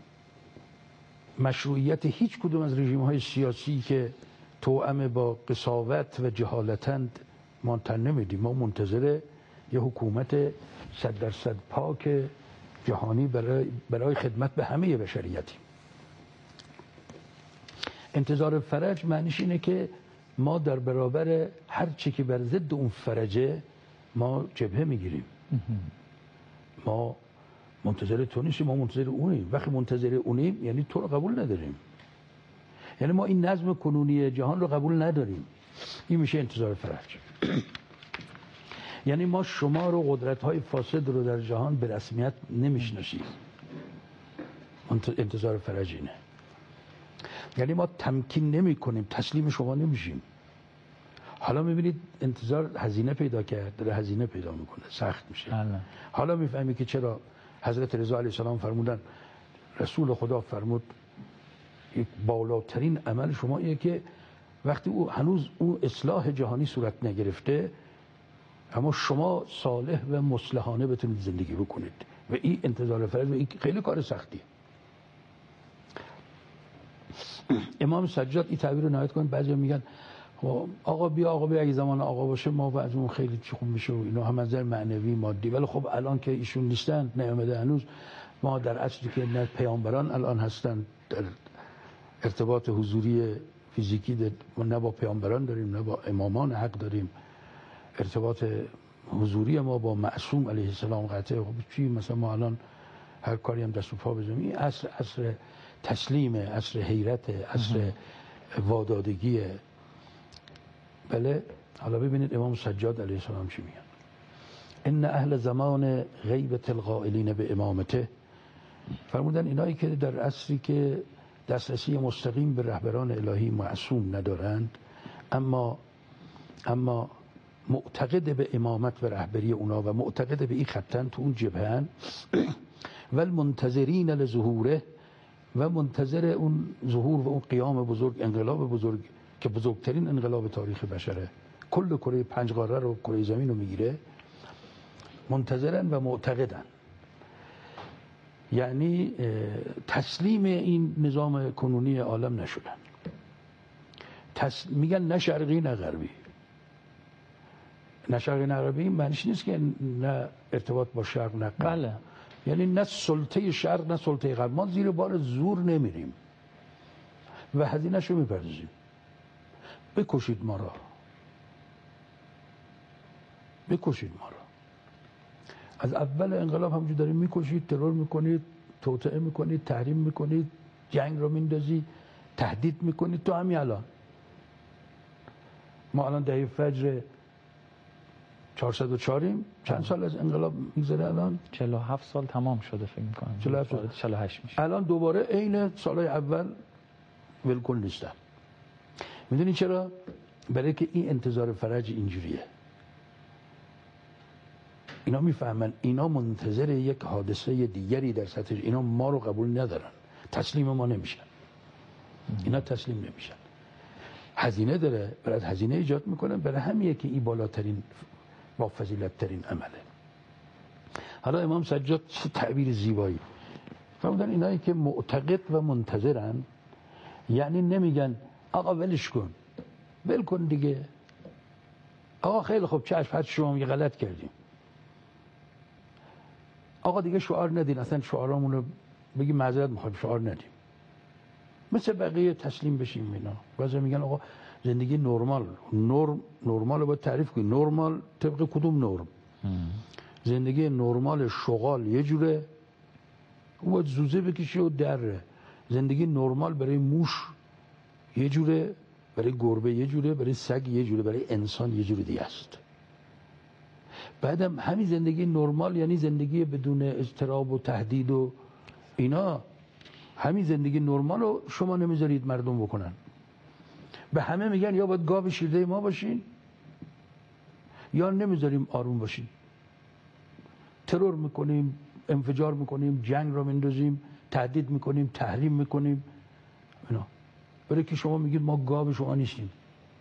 Speaker 1: مشروعیت هیچ کدوم از رژیم‌های سیاسی که توأم با قساوت و جهالتند ما تن نمیدیم. ما منتظر یه حکومت 100% پاک جهانی برای خدمت به همه بشریتیم. انتظار فرج معنیش اینه که ما در برابر هر چی که بر ضد اون فرجه ما جبهه میگیریم. ما منتظر تو نیستیم، ما منتظر اونیم. وقتی منتظر اونیم یعنی تو رو قبول نداریم، یعنی ما این نظم کنونی جهان رو قبول نداریم. این میشه انتظار فرج. یعنی ما شما رو، قدرت‌های فاسد رو در جهان به رسمیت نمیشناسیم. انتظار فرج اینه. یعنی ما تمکین نمی کنیم، تسلیم شما نمیشیم. حالا میبینید انتظار هزینه پیدا کرد، داره هزینه پیدا میکنه، سخت میشه. حالا میفهمی که چرا حضرت رضا علیه السلام فرمودن، رسول خدا فرمود یک بالاترین عمل شما اینه که وقتی او هنوز اون اصلاح جهانی صورت نگرفته اما شما صالح و مصلحانه بتونید زندگی بکنید. و این انتظار فرج، و این خیلی کار سختیه. امام سجاد این تعبیر رو نهایت کنید. بعضی میگن آقا بیا اگه زمان آقا باشه ما وضعمون خیلی خوب میشه و اینا، هم از نظر معنوی مادی. ولی خب الان که ایشون نیستن، نیامده هنوز، ما در عصری که نه پیامبران الان هستن در ارتباط حضوری فیزیکی نه با پیامبران داریم نه با امامان حق داریم، ارتباط حضوری ما با معصوم علیه السلام قطعه. خب چی مثلا ما الان هر کاری هم دست و پا بزنیم؟ این عصر تسلیم، عصر حیرت، عصر وادادگیه. بله. حالا ببینید امام سجاد علیه السلام چی میگن. ان اهل زمان غیبت القائلین به امامته، فرمودن اینایی که در عصری که دسترسی مستقیم به رهبران الهی معصوم ندارند اما معتقد به امامت و رهبری اونا و معتقد به این خطن تو اون جبهن و المنتظرین لظهوره، و منتظر اون ظهور و اون قیام بزرگ، انقلاب بزرگ که بزرگترین انقلاب تاریخ بشره، کل کره 5 قاره رو، کره زمین رو میگیره، منتظرن و معتقدن. یعنی تسلیم این نظام کنونی عالم نشدن. میگن نه شرقی نه غربی. نه شرقی نه غربی معنیش نیست که نه ارتباط با شرق نه غرب.
Speaker 2: بله.
Speaker 1: یعنی نه سلطه شرق نه سلطه غرب. ما زیر بار زور نمیریم و هزینه‌شو میپردازیم. بکشید ما را، بکشید ما را. از اول انقلاب همونجور دارید میکشید، ترور میکنید، توطئه میکنید، تحریم میکنید، جنگ رو میندازید، تهدید میکنید. تو همین الان ما الان دهه فجر 404یم. چند سال از انقلاب میگذره الان؟
Speaker 2: 47 سال تمام شده فکر می‌کنم. 48 میشه.
Speaker 1: الان دوباره عین سالهای اول ولکن نیستن. میدونی چرا؟ برای که این انتظار فرج اینجوریه. اینا میفهمن اینا منتظر یک حادثه دیگری در سطح، اینا ما رو قبول ندارن، تسلیم ما نمیشن. اینا تسلیم نمیشن. هزینه داره، برای هزینه ایجاد میکنن، برای همیه که این بالاترین با فضیلت ترین عمله. حالا امام سجاد چه تعبیر زیبایی فرمودن، اینایی که معتقد و منتظرن، یعنی نمیگن آقا ولش کن، ول کن دیگه، آقا خیلی خوب چشم هر شما یه غلط کردیم، آقا دیگه شعار ندین، اصلا شعارامون رو بگی معذرت میخوایم، شعار ندیم، مثل بقیه تسلیم بشیم. اینا بعضی میگن آقا زندگی نرمال، نرمال رو باید تعریف کنی. نرمال طبق کدوم نرم؟ زندگی نرمال شغال یه جوره، او باید زوزه بکشه و دره. زندگی نرمال برای موش یه جوره، برای گربه یه جوره، برای سگ یه جوره، برای انسان یه جوره دیگه است. بعدم همین زندگی نرمال یعنی زندگی بدون اضطراب و تهدید و اینا. همین زندگی نرمال رو شما نمیذارید مردم بکنن. به همه میگن یا باید گاو شیرده ما باشین یا نمیذاریم آروم باشین. ترور میکنیم، انفجار میکنیم، جنگ رو میندازیم، تهدید میکنیم، تحریم میکنیم اینا. برای که شما میگید ما گاو شما نیستیم.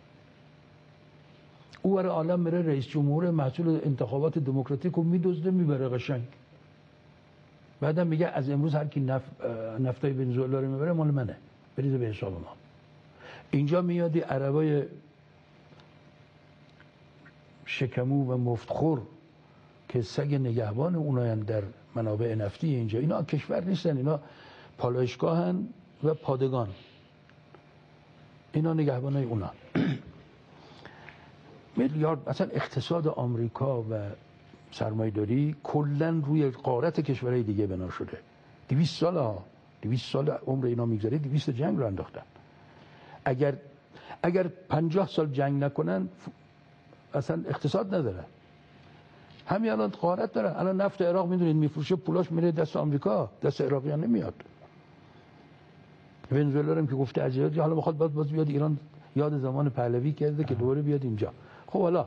Speaker 1: او برای عالم میره رئیس جمهور محصول انتخابات دموکراتیک رو میدزده میبره قشنگ. بعدم میگه از امروز هر کی نفتای ونزوئلا رو میبره مال منه، بریزه به حساب ما. اینجا میادی عربای شکمو و مفتخور که سگ نگهبان اونایند در منابع نفتی اینجا، اینا کشور نیستن، اینا پالایشگاهن و پادگان، اینا نگهبانای اونا. میلیارد مثلا اقتصاد آمریکا و سرمایه‌داری کلا روی غارت کشورهای دیگه بنا شده. 200 سال عمر اینا میگذره، 200 جنگ رو انداختن. اگر 50 سال جنگ نکنن اصلا اقتصاد ندارن. همین الان غارت دارن. الان نفت عراق میدونید میفروشه، پولاش میره دست آمریکا، دست عراقیان نمیاد. ونزوئلا هم که گفته عجیبه، حالا بخواد باز بیاد ایران، یاد زمان پهلوی کرده که دوباره بیاد اینجا. خب حالا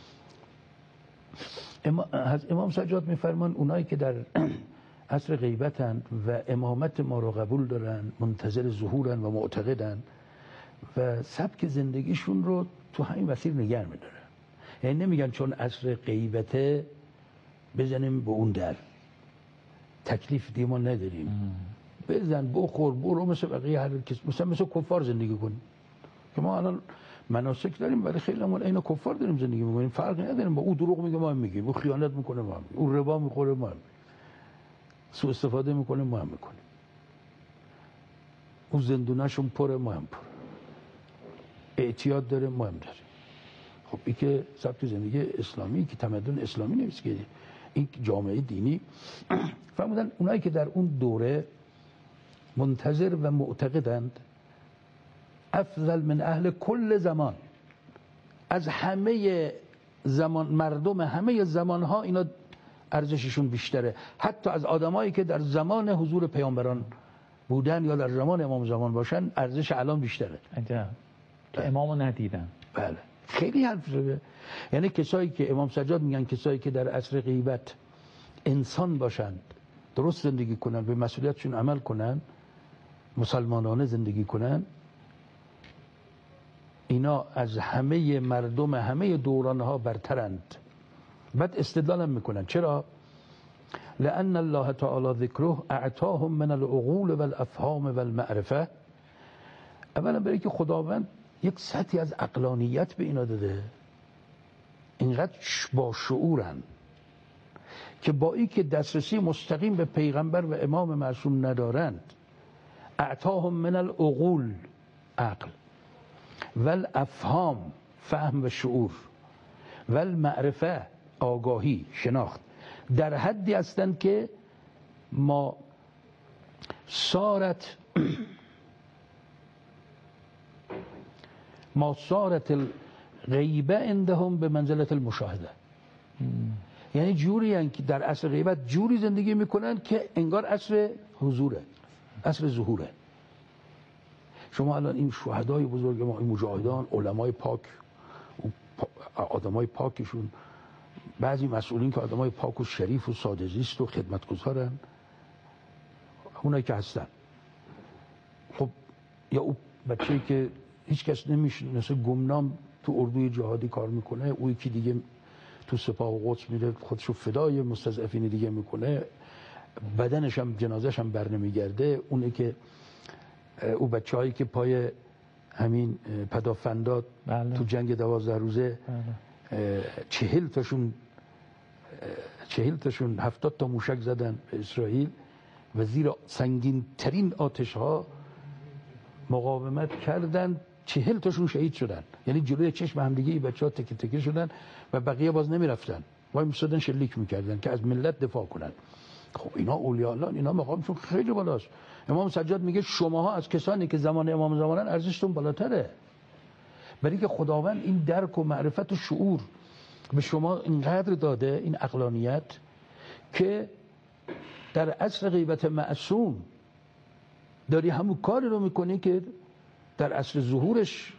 Speaker 1: امام سجاد میفرمان اونایی که در عصر غیبتن و امامت ما رو قبول دارن، منتظر ظهورن و معتقدن و سبک زندگیشون رو تو همین مسیر نگه میداره. یعنی نمیگن چون عصر غیبته بزنیم به اون در، تکلیف دیگه ما نداریم، بزن بخور برو مثل بقیه هر کس، مثل کفار زندگی کنیم که ما الان مناسک داریم، ولی خیلی همون اینا کفار داریم زندگی میکنیم، فرقی نداریم. با او دروغ میگه ما هم میگیم، او خیانت میکنه ما هم میگیم، او ربا میخوره ما هم میگیم، سوء استفاده میکنه ما هم میکنیم، او زندونشون پره ما هم پره، اعتیاد داره ما هم داریم. خب این که سبک زندگی اسلامی، که تمدن اسلامی نیست، که این جامعه دینی. فرمودن اونایی که در اون دوره منتظر و معتقدند افضل من اهل کل زمان، از همه زمان، مردم همه زمانها اینا ارزششون بیشتره، حتی از آدمایی که در زمان حضور پیامبران بودن یا در زمان امام زمان باشن ارزش الان بیشتره.
Speaker 2: که امامو ندیدن.
Speaker 1: بله خیلی حرف زده. یعنی کسایی که امام سجاد میگن کسایی که در عصر غیبت انسان باشند، درست زندگی کنن، به مسئولیتشون عمل کنن، مسلمانانه زندگی کنن، اینا از همه مردم همه دورانها برترند. بعد استدلال هم میکنن چرا؟ لأن الله تعالی ذکره اعطاهم من العقول والافهام والمعرفه. اولا برای که خداوند یک سطحی از عقلانیت به اینا داده، اینقدر با شعورن که با این که دسترسی مستقیم به پیغمبر و امام معصوم ندارند، اعطاهم من العقول عقل، والافهام فهم و شعور، والمعرفه آگاهی شناخت، در حدی هستند که ما صارت الغیبه عندهم به منزلت المشاهده. یعنی جوری هستند که در عصر غیبت جوری زندگی میکنن که انگار عصر حضوره، عصر ظهوره. شما الان این شهدای بزرگ ما، این مجاهدان، علمای پاک، آدمای پاکشون، بعضی مسئولین که آدمای پاک و شریف و ساده زیست و خدمتگزارن، اونایی که هستن، خب یا او بچه‌ای که هیچ کس نمیشناسه، گمنام تو اردوی جهادی کار میکنه، او یکی دیگه تو سپاه و قدس میره خودشو فدای مستضعفین دیگه میکنه، بدنش هم جنازش هم بر نمیگرده. اونه که او بچه‌هایی که پای همین پدافندات تو جنگ 12 روزه 40 تاشون 70 تا موشک زدن به اسرائیل و زیر سنگین ترین آتش ها مقاومت کردن، 40 تاشون شهید شدن. یعنی جلوی چشم همدیگه این بچه‌ها تکه تکه شدن و بقیه باز نمیرفتن، وای میستادن شلیک میکردن که از ملت دفاع کنن. خب اینا اولیاء الله، اینا مقامشون خیلی بالاست. امام سجاد میگه شماها از کسانی که زمان امام زمانن ارزشتون بالاتره، برای که خداوند این درک و معرفت و شعور به شما اینقدر داده، این عقلانیت، که در عصر غیبت معصوم داری همون کاری رو میکنی که در عصر ظهورش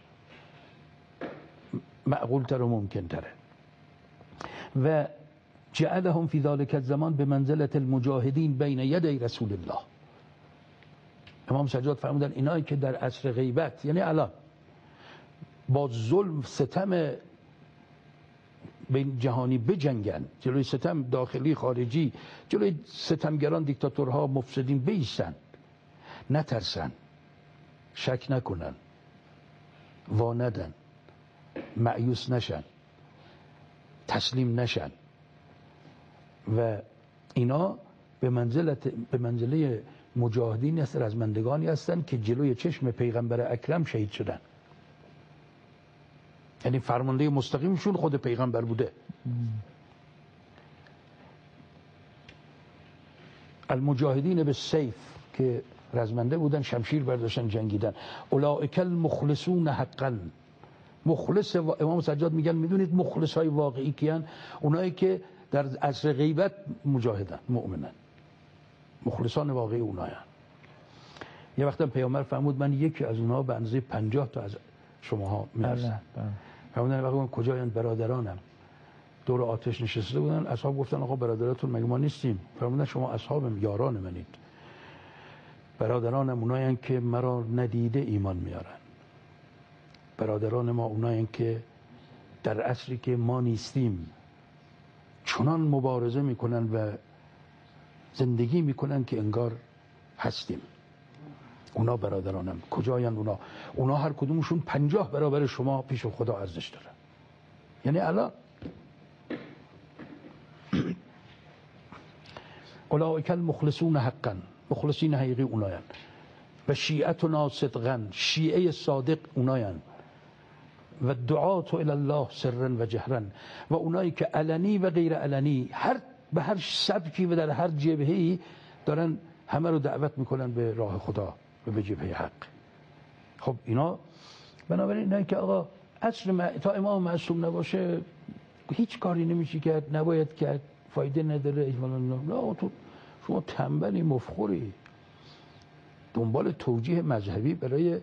Speaker 1: معقول تر و ممکن تره. و جعلهم فی ذلک الزمان به منزلت المجاهدین بین یدی رسول الله. امام سجاد فرمودن اینایی که در عصر غیبت، یعنی الان با ظلم ستم بین جهانی بجنگن، جلوی ستم داخلی خارجی، جلوی ستمگران دیکتاتورها مفسدین بیستن، نترسن، شک نکنن، واندن، مایوس نشن، تسلیم نشن، و اینا به منزله مجاهدین هستن، رزمندگانی هستن که جلوی چشم پیغمبر اکرم شهید شدن. یعنی فرمانده مستقیمشون خود پیغمبر بوده. المجاهدین به سیف که رزمنده بودن، شمشیر برداشتن، جنگیدن. اولئک المخلصون حقا. مخلص امام سجاد میگن میدونید مخلص های واقعی کیان؟ اونایی که در عصر غیبت مجاهدن، مؤمنن، مخلصان واقعی اونایان. یه وقتا پیامبر فرمود من یکی از اونها به اندازه 50 تا از شماها میرسم. فرمودن وقتی کجایند؟ برادرانم. دور آتش نشسته بودن، اصحاب گفتن آقا برادراتون مگه ما نیستیم؟ فرمودن شما اصحابم، یاران منید. برادرانم اونایان که مرا ندیده ایمان میارن. برادران ما اونایان که در عصری که ما نیستیم چنان مبارزه میکنن و زندگی میکنن که انگار هستیم. اونا برادرانم. کجایند اونا هر کدومشون 50 برابر شما پیش خدا ارزش دارن. یعنی الان اولئک المخلصون حقا، مخلصین حقیقی اونایان. و شیعتنا صدقا، شیعه صادق اونایان. و دعات الی الله سرا و جهرا، و اونایی که علنی و غیر علنی به هر سبکی و در هر جبهه‌ای دارن همه رو دعوت میکنن به راه خدا و به جبهه حق. خب اینا بنابراین نه که آقا عصر تا امام معصوم نباشه هیچ کاری نمیشه کرد، نباید کرد، فایده نداره. نه تو شما تنبلی، مفخوری، دنبال توجیه مذهبی برای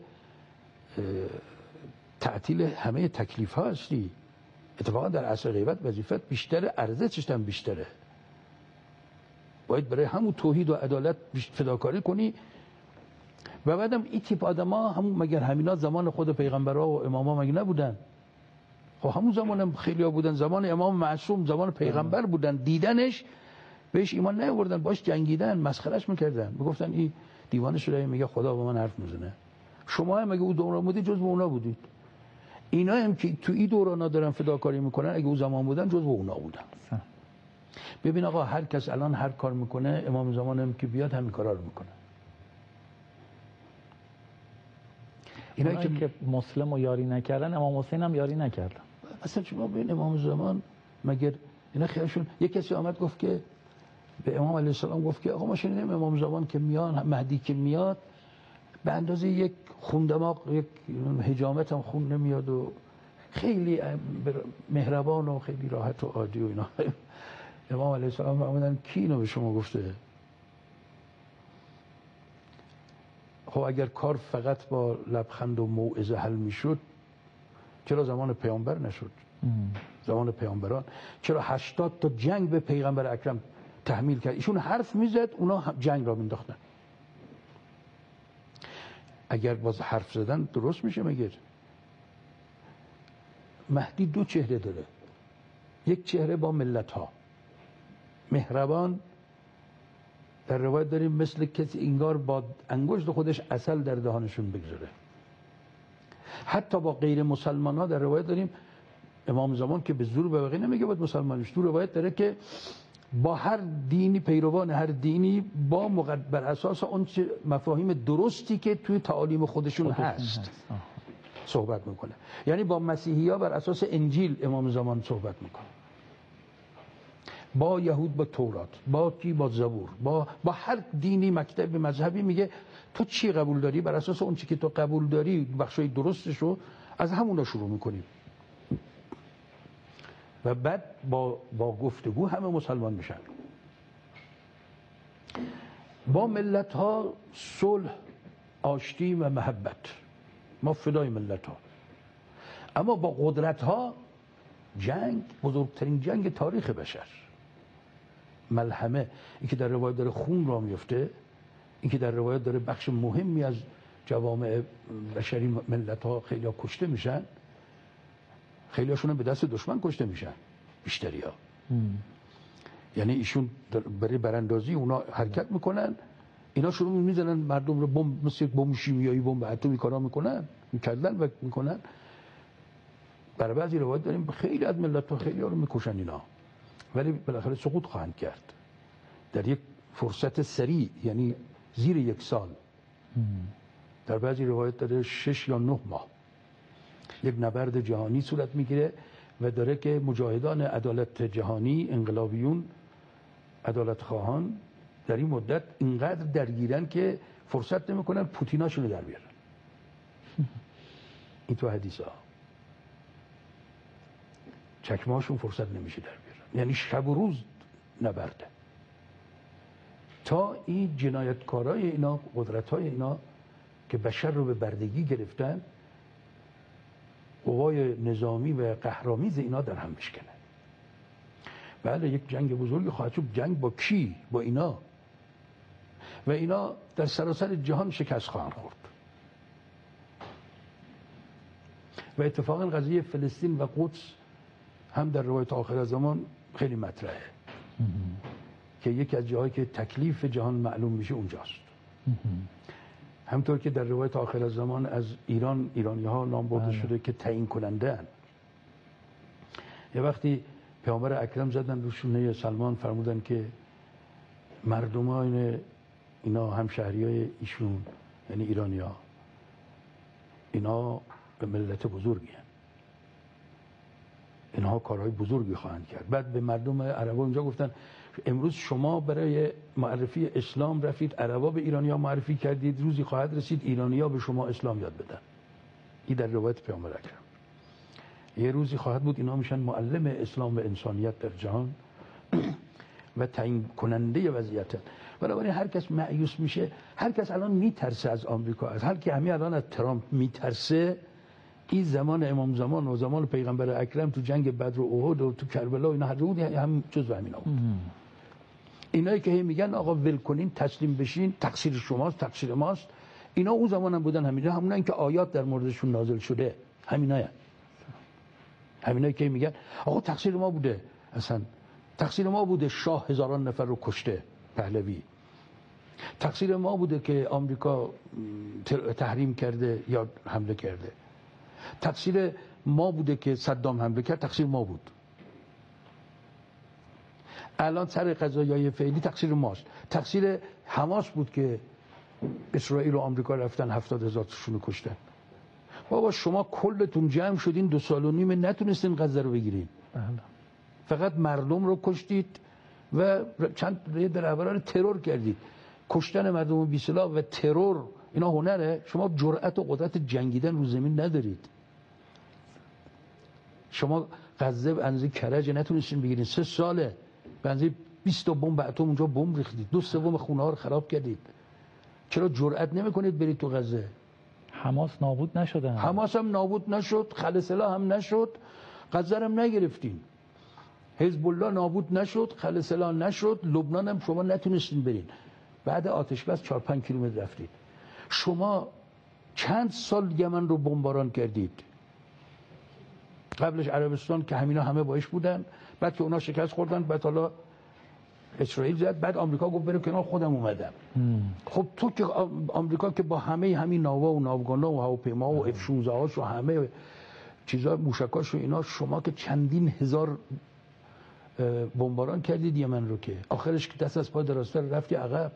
Speaker 1: تعطیل همه تکلیف ها هستی. اتفاقا در عصر غیبت وظیفت بیشتره، ارزشش هم بیشتره. باید برای همون توحید و عدالت فداکاری کنی. و بعدم این تیپ آدما مگر همینا زمان خود پیغمبرها و اماما مگه نبودن؟ خب همون زمان هم خیلیا بودن، زمان امام معصوم، زمان پیغمبر بودن، دیدنش بهش ایمان نیاوردن، باش جنگیدن، مسخرهش میکردن، میگفتن این دیوانه شده، میگه خدا با من حرف میزنه. شما هم اگه اون دوران بودید جزو اونا بودید. اینا هم که تو این دورانا دارن فداکاری میکنن اگه اون زمان بودن جزو اونا بودن. ببین آقا هر کس الان هر کار میکنه، امام زمان هم که بیاد همین کارا رو میکنه.
Speaker 2: اینایی که مسلم رو یاری نکردن، امام حسین هم یاری نکردن.
Speaker 1: اصلا شما ببین امام زمان مگر اینا خیالشون، یک کسی آمد گفت که به امام علیه السلام گفت که آقا ما شنیدیم امام زمان که میاد، مهدی که میاد به اندازه یک خون دماغ، یک حجامت هم خون نمیاد و خیلی مهربان و خیلی راحت و عادی و اینا. امام علیه السلام فرمودن کی اینو به شما گفته؟ خب اگر کار فقط با لبخند و موعظه حل میشد چرا زمان پیامبر نشد؟ زمان پیامبران چرا 80 تا جنگ به پیغمبر اکرم تحمیل کرد؟ ایشون حرف میزد اونا جنگ را مینداختن. اگر باز حرف زدن درست میشه مگر؟ مهدی دو چهره داره، یک چهره با ملت ها مهربان، در روایت داریم مثل کسی انگار با انگشت خودش عسل در دهانشون بگذاره. حتی با غیر مسلمان ها در روایت داریم امام زمان که به زور به بقیه نمیگه باید مسلمانش، تو روایت داره که با هر دینی، پیروان هر دینی با بر اساس اون مفاهیم درستی که توی تعالیم خودشون هست صحبت میکنه. یعنی با مسیحی ها بر اساس انجیل امام زمان صحبت میکنه، با یهود با تورات، با کی با زبور، با هر دینی مکتب مذهبی میگه تو چی قبول داری، بر اساس اون چی که تو قبول داری بخشای درستش رو از همون شروع میکنیم و بعد با گفتگو همه مسلمان میشن. با ملت ها صلح، آشتی و محبت، ما فدای ملت ها. اما با قدرت ها جنگ، بزرگترین جنگ تاریخ بشر، ملحمه، این که در روایت داره خون را میفته، این که در روایت داره بخش مهمی از جوامع بشری ملت ها خیلی ها کشته میشن، خیلی هاشون به دست دشمن کشته میشن، بیشتری ها. یعنی ایشون برای براندازی اونا حرکت میکنن، اینا شروع میزنن مردم رو بمب، مثل بمب شیمیایی، بمب اتمی کارا میکردن و میکنن. برای بعضی روایت داریم خیلی از ملت ها خیلی ها رو میکشن اینا، ولی بالاخره سقوط خواهند کرد در یک فرصت سریع، یعنی زیر 1 سال. در بعضی روایت داره 6 یا 9 ماه یک نبرد جهانی صورت میگیره و داره که مجاهدان عدالت جهانی، انقلابیون، عدالت خواهان در این مدت اینقدر درگیرن که فرصت نمیکنن پوتیناشون رو در بیارن. این تو حدیث ها چکمهاشون فرصت نمیشه در بیارن، یعنی شب و روز نبرده تا این جنایتکارای اینا، قدرت‌های اینا که بشر رو به بردگی گرفتن، قوای نظامی و قهرآمیز اینا در هم بشکنه. بله یک جنگ بزرگی خواهد شد. جنگ با کی؟ با اینا. و اینا در سراسر جهان شکست خواهند خورد. و اتفاقا قضیه فلسطین و قدس هم در روایت آخر زمان خیلی مطرحه که یکی از جاهایی که تکلیف جهان معلوم میشه اونجاست. همطور که در روایت آخر زمان از ایرانی ها نام برده شده که تعیین کننده هن. یه وقتی پیامبر اکرم زدن رو شونه سلمان، فرمودن که مردمان اینا همشهری های ایشون، یعنی ایرانی ها، اینا به ملت بزرگی هن، اینها کارهای بزرگی خواهند کرد. بعد به مردم عربا اونجا گفتن امروز شما برای معرفی اسلام رفتید، عربا به ایرانی‌ها معرفی کردید، روزی خواهد رسید ایرانی‌ها به شما اسلام یاد بدن. این در روایت پیامبر اکرم. یه روزی خواهد بود اینا میشن معلم اسلام و انسانیت در جهان و تعیین کننده وضعیت. بنابراین هر کس مایوس میشه، هر کس الان میترسه از آمریکا، از هر کی همین الان از ترامپ میترسه، این زمان امام زمان و زمان پیغمبر اکرم تو جنگ بدر و احد و تو کربلا اینا هم جزو همینا بود. اینایی که میگن آقا ول کنین، تسلیم بشین، تقصیر شماست، تقصیر ماست، اینا اون زمان هم بودن، همونایی که آیات در موردشون نازل شده، همینایی که میگن آقا تقصیر ما بوده، اصلا تقصیر ما بوده شاه هزاران نفر رو کشته، پهلوی، تقصیر ما بوده که آمریکا تحریم کرده یا حمله کرده، تقصیر ما بوده که صدام حمله کرد، تقصیر ما بود. الان سر قضایای فعلی تقصیر ماست. تقصیر حماس بود که اسرائیل و آمریکا رفتن 70,000 تاشون کشتن. بابا شما کلتون جمع شدین 2 سال و نیم نتونستین غزه رو بگیرین، فقط مردم رو کشتید، و چند رهبران رو ترور کردید. کشتن مردم بی سلاح و ترور اینا هنره؟ شما جرأت و قدرت جنگیدن رو زمین ندارید. شما غزه به اندازه کرج نتونستین بگیرین. 3 ساله به اندازه 20 تا بمب اتم اونجا بمب ریختید. 2/3 خونه‌ها رو خراب کردید. چرا جرأت نمی‌کنید برید تو غزه؟
Speaker 2: حماس نابود نشده.
Speaker 1: حماس هم نابود نشد، خل سلاح هم نشد، غزه هم نگرفتین. حزب الله نابود نشد، خل سلاح نشد، لبنان هم شما نتونستین برین. بعد آتش بس 4-5 کیلومتر رفتید. شما چند سال یمن رو بمباران کردید. قبلش عربستان که همینا همه باش بودن، بعد که اونا شکست خوردن، بعد حالا اسرائیل زد، بعد آمریکا گفت برو کنار، خودم اومدم. خب تو که آمریکا که با همه همین ناوا و ناوگانا و هواپیما و F-16 هاش و همه چیزا موشکاش و اینا، شما که چندین هزار بمباران کردید یمن رو، که آخرش که دست از پا درازتر رفتی عقب.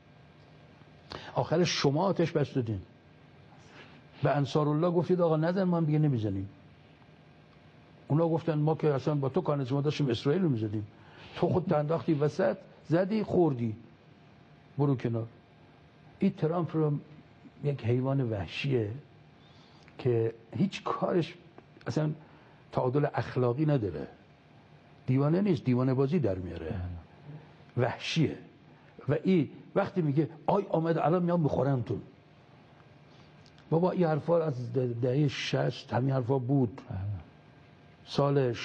Speaker 1: آخرش شما آتش بس دادین. به انصارالله گفتید آقا نزن، ما هم دیگه نمیزنیم. اونا گفتن ما که اصلا با تو کار ما داشتیم اسرائیل رو میزدیم. تو خود انداختی وسط، زدی خوردی، برو کنار. این ترامپ رو یک حیوان وحشیه که هیچ کارش اصلا تعادل اخلاقی نداره. دیوانه نیست، دیوانه بازی در میاره. وحشیه. و این وقتی میگه آی آمد الان میام میخورمتون، بابا این حرفا از دهه 60 همین حرفا بود. سال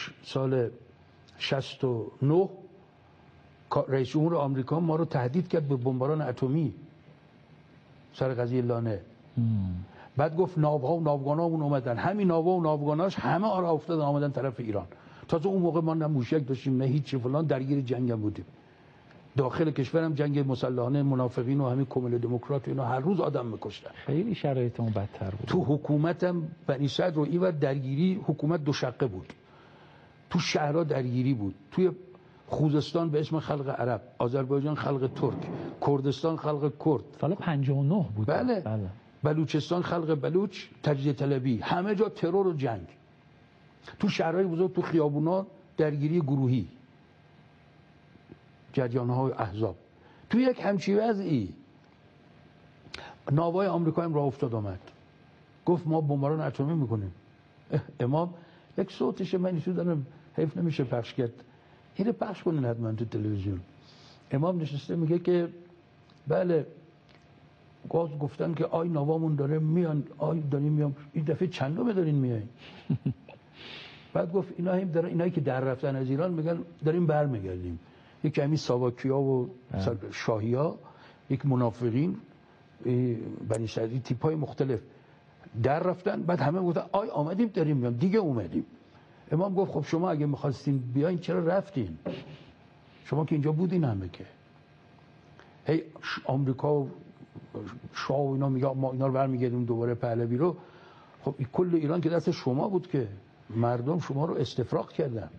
Speaker 1: 69 رئیس جمهور آمریکا ما رو تهدید کرد به بمباران اتمی سر قضیه لانه. بعد گفت ناوها و ناوگانامون اومدن. همین ناوها و ناوگاناش همه آرا افتادن آمدن طرف ایران. تازه اون موقع ما نه موشک داشتیم نه هیچ فلان، درگیر جنگ هم بودیم. داخل کشورم جنگ مسلحانه منافقین و همین کمل دموکرات و اینا هر روز آدم می‌کشتن.
Speaker 2: خیلی شرایطمون بدتر بود.
Speaker 1: تو حکومتم بنی صدر رو اینور درگیری، حکومت دو شقه بود. تو شهرها درگیری بود. توی خوزستان به اسم خلق عرب، آذربایجان خلق ترک، کردستان خلق کرد.
Speaker 2: سال 59 بود.
Speaker 1: بله. بلوچستان خلق بلوچ، تجزیه طلبی، همه جا ترور و جنگ. تو شهرهای بزرگ، تو خیابونا درگیری گروهی، جریان‌های احزاب. تو یک همچین وضعی ناوای آمریکا هم راه افتاد آمد، گفت ما بمباران اتمی میکنیم. امام یک صوتش من ایشون دارم، حیف نمیشه پخش کرد، اینو پخش کنین حتما تو تلویزیون. امام نشسته میگه که بله گفتن که آی نوامون داره میان، آی داریم میام، این دفعه چندمه دارین میایین؟ بعد گفت اینا هم دارن، اینایی که در رفتن از ایران میگن داریم برمیگردیم. یک همین ساواکیا و شاهیا، یک منافقین، بنی صدری، تیپای مختلف در رفتن. بعد همه گفتن آی آمدیم داریم میام، دیگه اومدیم. امام گفت خب شما اگه میخواستین بیاین چرا رفتین؟ شما که اینجا بودین همه که. هی آمریکا و شاه و اینا میگه ما اینا رو برمیگردیم دوباره پهلوی رو. خب کل ایران که دست شما بود که مردم شما رو استفراغ کردن.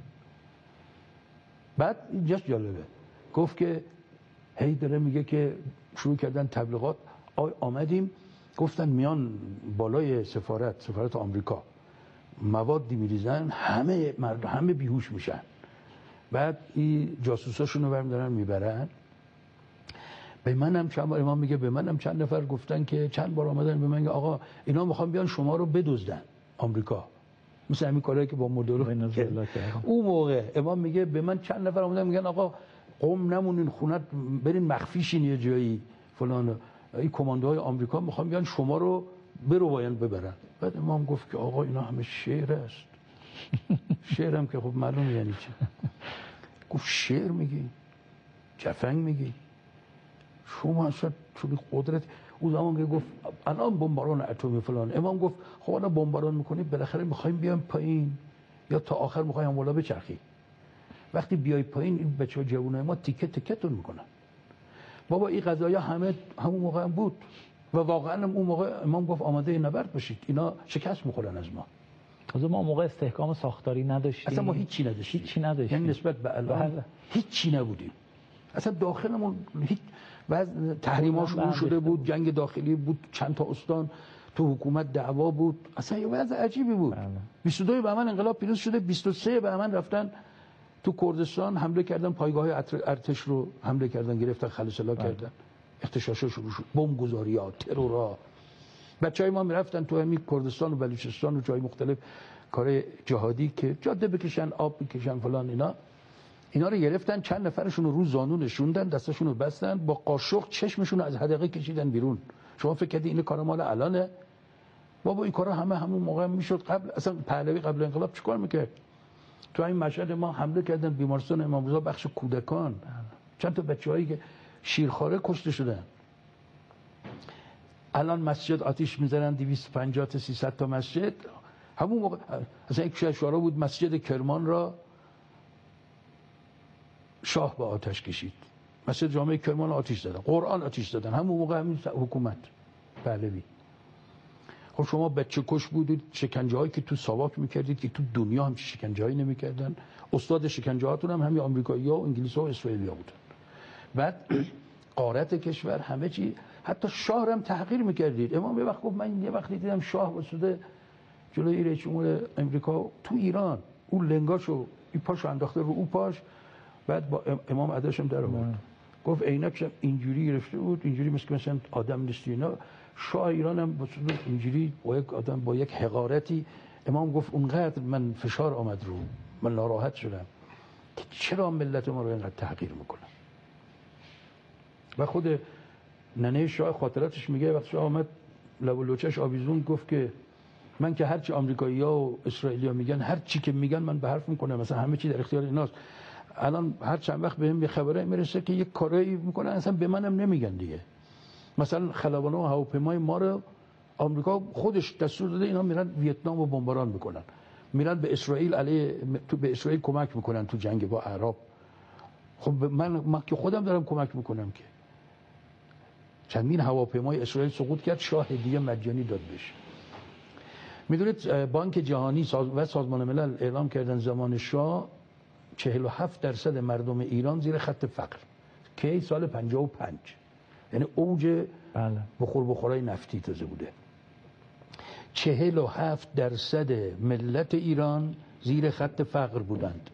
Speaker 1: بعد اینجاست جالبه، گفت که هی داره میگه که شروع کردن تبلیغات، آمدیم، گفتن میان بالای سفارت آمریکا موادی میریزن، همه مردم همه بیهوش میشن. بعد این جاسوساشون رو برمیدارن میبرن. به منم چند بار، امام میگه به منم چند نفر گفتن که چند بار آمدن به من که آقا اینا میخوان بیان شما رو بدزدن آمریکا، مثل همین کارهایی که با مدورو اون موقع. امام میگه به من چند نفر آمدن میگن آقا قم نمونین خونت، برین مخفیشین یه جایی فلان، این کماندوهای آمریکا میخوان بیان شما رو برو ببرن. بعد امام گفت که آقا اینا همه شعر است. شعرم که خب معلومه یعنی چی. گفت شعر میگی، جفنگ میگی، شما اصلا چون قدرت. اون زمان که گفت الان بمباران اتمی فلان، امام گفت خب الان بمباران میکنید بالاخره میخوایم بیایم پایین یا تا آخر میخوایم بالا بچرخی؟ وقتی بیای پایین این بچه‌ها جوونای ما تیکه تیکتون میکنن. بابا این قضایا همون موقع هم بود و واقعا اون موقع امام گفت آماده نبرد باشید، اینا شکست میخورن از ما.
Speaker 2: تازه ما موقع استحکام ساختاری نداشتیم،
Speaker 1: اصلا ما هیچی نداشتیم. یعنی نسبت به الان هیچی نبودیم. اصلا داخلمون هیچ وضع تحریم‌ها شروع شده بود، جنگ داخلی بود، چند تا استان تو حکومت دعوا بود، اصلا یه وضع عجیبی بود. 22 بهمن انقلاب پیروز شده، 23 بهمن رفتن تو کردستان حمله کردن، پایگاه ارتش رو حمله کردن، گرفتن، خلسلا کردن، اغتشاشا شروع شد، بمبگذاری‌ها، ترورها. بچهای ما میرفتن تو همین کردستان و بلوچستان و جای مختلف کار جهادی که جاده بکشن، آب بکشن، فلان اینا رو گرفتن، چند نفرشون رو زانو نشوندن، دستشون رو بستن، با قاشق چشمشون رو از حدقه کشیدن بیرون. شما فکر کردی این کارا مال الانه؟ بابا این کارا همون موقع میشد. قبل اصلا پهلوی قبل انقلاب چیکار میکرد؟ تو این مشهد ما حمله کردن بیمارستان امام رضا بخش کودکان، چند تا بچه‌هایی که شیرخواره کشته شدن. الان مسجد آتش می‌زنن، 250 تا 300 تا مسجد. همون موقع اصلا یک شعار بود مسجد کرمان را شاه با آتش کشید، مسجد جامع کرمان آتش زدن، قرآن آتش زدن، همون موقع همین حکومت پهلوی. خب شما بچه کش بودید، شکنجه هایی که تو ساواک میکردید که تو دنیا هم شکنجه هایی نمیکردن. استاد شکنجه هاتون هم همین آمریکایی ها و انگلیس ها و اسرائیلی ها بودن. بعد غارت کشور، همه چی، حتی شاه هم تحقیر میکردید. امام یه وقت گفت من یه وقتی دیدم شاه واسطه جلوی رئیس جمهور امریکا تو ایران اون لنگاشو این پاشو انداخته رو اون پاش، بعد با امام اداشم در آورد، گفت عینکش اینجوری گرفته بود، اینجوری مثلا آدم نیستی اینا. شاه ایران هم اینجوری با یک آدم با یک حقارتی. امام گفت اونقدر من فشار آمد رو من ناراحت شدم که چرا ملت ما رو اینقدر تحقیر میکنن. و خود ننه شاه خاطراتش میگه وقتی شاه آمد لب و لوچش آویزون، گفت که من که هرچی آمریکایی‌ها و اسرائیلی‌ها میگن، هر چی که میگن من به حرف میکنم، مثلا همه چی در اختیار ایناست. الان هر چند وقت بهم یه خبره میرسه که یک کاری میکنن اصلا به منم نمیگن دیگه. مثلا خلبان‌ها و هواپیمای ما رو آمریکا خودش دستور داده اینا میرن ویتنام رو بمباران میکنن، میرن به اسرائیل به اسرائیل کمک میکنن تو جنگ با عرب. خب من که خودم دارم کمک میکنم که چندین هواپیمای اسرائیل سقوط کرد، شاه هدیه مجانی داد بهش. میدونید بانک جهانی و سازمان ملل اعلام کردن زمان شاه 47% مردم ایران زیر خط فقر، که سال 55، یعنی اوج بخورای نفتی تازه بوده. 47% ملت ایران زیر خط فقر بودند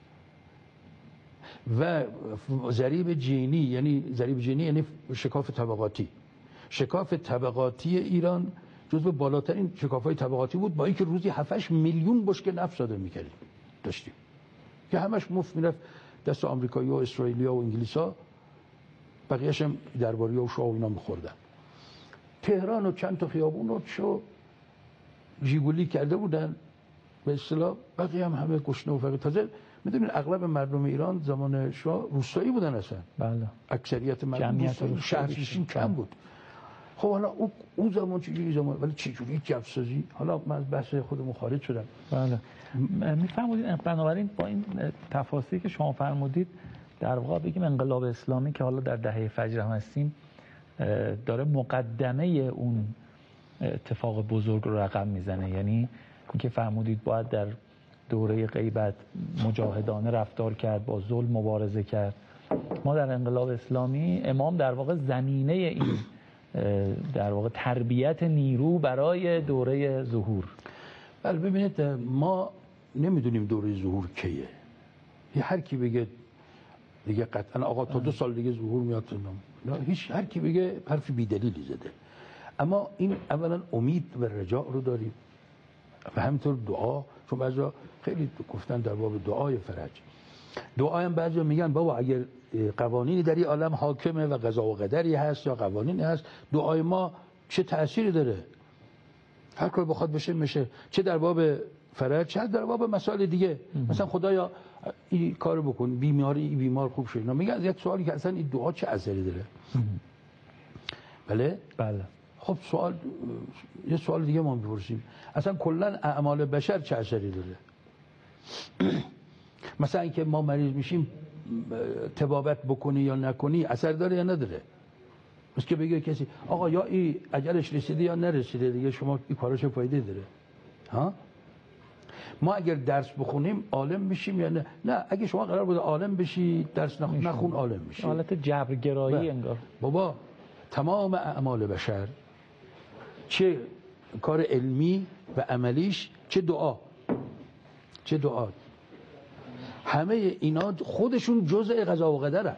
Speaker 1: و ضریب جینی یعنی شکاف طبقاتی. شکاف طبقاتی ایران جزو بالاترین شکاف‌های طبقاتی بود، با اینکه روزی 7-8 میلیون بشکه نفت صادر می‌کردیم داشتیم که همش مفت میرفت دست آمریکایی و اسرائیلیا و انگلیسا، بقیه‌اش هم درباری‌ها و شاه و اینا می‌خوردن. تهران و چند تا خیابون رو چو ژیگولی کرده بودن به اصطلاح، بقیه هم همه گشنه و فقیر. تازه میدونید اغلب مردم ایران زمان شاه روستایی بودن اصلا. بله. اکثریت مردم روستایی، شهرنشین کم بود. خب حالا اون زمان چجوری زمان، ولی چجوری جفسازی، حالا من از بحث خودمون خارج شدم.
Speaker 2: بله. میفرمودید بنابراین با این تفاصیلی که شما فرمودید در واقع بگیم انقلاب اسلامی که حالا در دهه فجر هم هستیم داره مقدمه اون اتفاق بزرگ رو رقم میزنه. یعنی اینکه فرمودید باید در دوره غیبت مجاهدانه رفتار کرد، با ظلم مبارزه کرد. ما در انقلاب اسلامی امام در واقع زمینه این در واقع تربیت نیرو برای دوره ظهور.
Speaker 1: بله ببینید ما نمیدونیم دوره ظهور کیه. هر کی بگه دیگه قطعا آقا تا 2 سال دیگه ظهور میاد، هیچ هر کی بگه حرف بی‌دلیلی زده. اما این اولا امید و رجاء رو داریم و همینطور دعا، چون بعضیا خیلی گفتن در باب دعای فرج. دعا هم بعضیا میگن بابا اگر قوانینی در این عالم حاکمه و قضا و قدری هست یا قوانینی هست، دعای ما چه تأثیری داره؟ هر کار بخواد بشه میشه، چه در باب فرج چه در باب مسائل دیگه. مثلا خدایا این کارو بکن، بیمار خوب شه. میگن یک سوالی که اصلا این دعا چه اثری داره؟ بله. خب یه سوال دیگه ما میپرسیم، اصلا کلا اعمال بشر چه اثری داره؟ مثلا اینکه ما مریض میشیم طبابت بکنی یا نکنی اثر داره یا نداره؟ مثل که بگه کسی آقا یا این اجلش رسیده یا نرسیده دیگه، شما این کارا چه فایده داره؟ ها؟ ما اگر درس بخونیم عالم میشیم یا نه اگه شما قرار بود عالم بشی درس نخون عالم میشی.
Speaker 2: حالت جبرگرایی انگار.
Speaker 1: بابا تمام اعمال بشر، چه کار علمی و عملیش، چه دعا همه اینا خودشون جزء قضا و قدرن.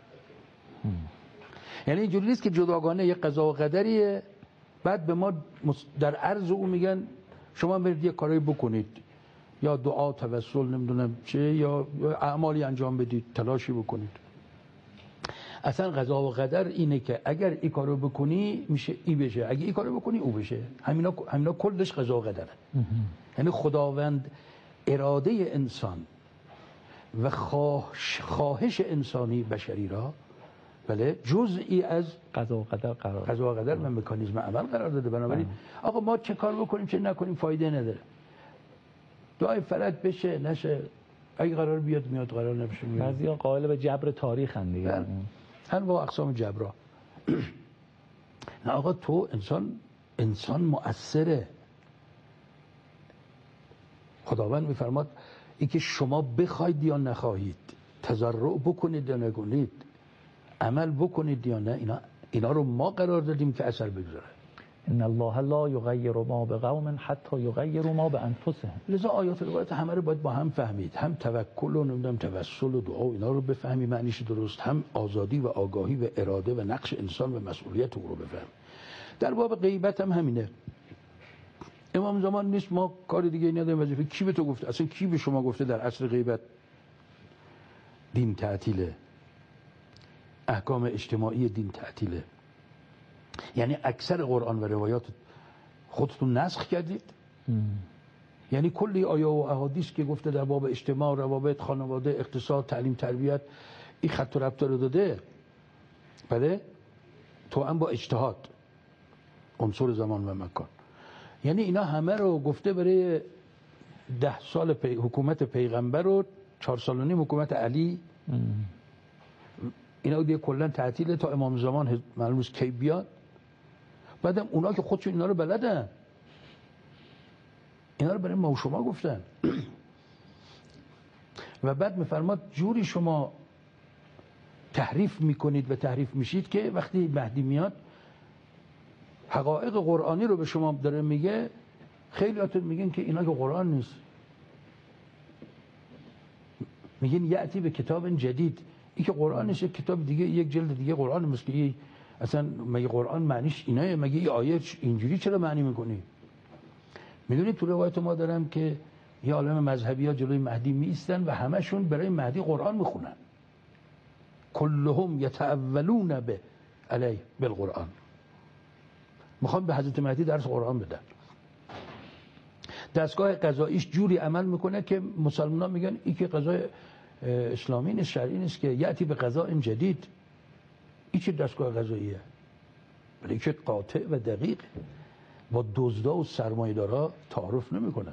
Speaker 1: یعنی اینجوری نیست که جداگانه یه قضا و قدریه بعد به ما در عرض او میگن شما برید یه کاری بکنید، یا دعا، توسل، نمیدونم چه، یا اعمالی انجام بدید، تلاشی بکنید. اصلا قضا و قدر اینه که اگر این کارو بکنی میشه ای بشه، اگه این کارو بکنی او بشه. همینا کلش قضا و قدره. یعنی خداوند اراده انسان و خواهش انسانی بشری را بله جزئی از
Speaker 2: قضا و قدر
Speaker 1: و مکانیزم عمل قرار داده. بنابراین آقا ما چه کار بکنیم چه نکنیم فایده نداره. دعای فلک بشه نشه، اگه قرار بیاد میاد، قرار نباشه میاد.
Speaker 2: بعضیا قائل به جبر تاریخ ان دیگه.
Speaker 1: انواع اقسام جبرا. نه آقا تو انسان مؤثره. خداوند میفرماد این که شما بخواید یا نخواهید، تضرع بکنید یا نکنید، عمل بکنید یا نه، اینا رو ما قرار دادیم که اثر بگذاره.
Speaker 2: ان الله لا یغیر ما بقوم حتی یغیروا ما بانفسهم.
Speaker 1: لذا آیات روایت همه رو باید با هم فهمید، هم توکل و نمیدونم توسل و دعا و اینا رو بفهمی معنیش درست، هم آزادی و آگاهی و اراده و نقش انسان و مسئولیت او رو بفهم. در باب غیبت هم همینه. امام زمان نیست، ما کار دیگه نداریم. وظیفه کی به تو گفته؟ اصلا کی به شما گفته در عصر غیبت دین تعطیله؟ احکام اجتماعی دین تعطیله. یعنی اکثر قرآن و روایات خودتون نسخ کردید. یعنی کلی آیه و احادیث که گفته در باب اجتماع، روابط، خانواده، اقتصاد، تعلیم، تربیت، این خط و ربط رو داده. بله تو هم با اجتهاد عنصر زمان و مکان. یعنی اینا همه رو گفته برای 10 سال حکومت پیغمبر و 4 سال و نیم حکومت علی. اینا دیگه کلا تعطیله تا امام زمان معلوم نیست کی بیاد. بعدم اونا که خودشون اینا رو بلدن، اینا رو برای ما و شما گفتن. و بعد میفرماد جوری شما تحریف میکنید و تحریف میشید که وقتی مهدی میاد حقایق قرآنی رو به شما داره میگه، خیلیاتون میگن که اینا که قرآن نیست. میگن یأتی به کتاب جدید. این که قرآن نیست، کتاب دیگه، یک جلد دیگه قرآن. مثل اصلا مگه قرآن معنیش اینه؟ مگه این آیه اینجوری چرا معنی میکنی؟ میدونید تو روایت ما دارم که یه عالم مذهبی ها جلوی مهدی میایستن و همشون برای مهدی قرآن میخونن. کلهم یتأولون به علیه بالقرآن. میخوان به حضرت مهدی درس قرآن بدن. دستگاه قضاییش جوری عمل میکنه که مسلمانان میگن این که قضای اسلامی نیست، شرعی نیست، که یأتی به قضاء جدید. این چه دستگاه قضاییه؟ ولی که قاطع و دقیق با دزدا و سرمایه‌دارا تعارف نمیکنه.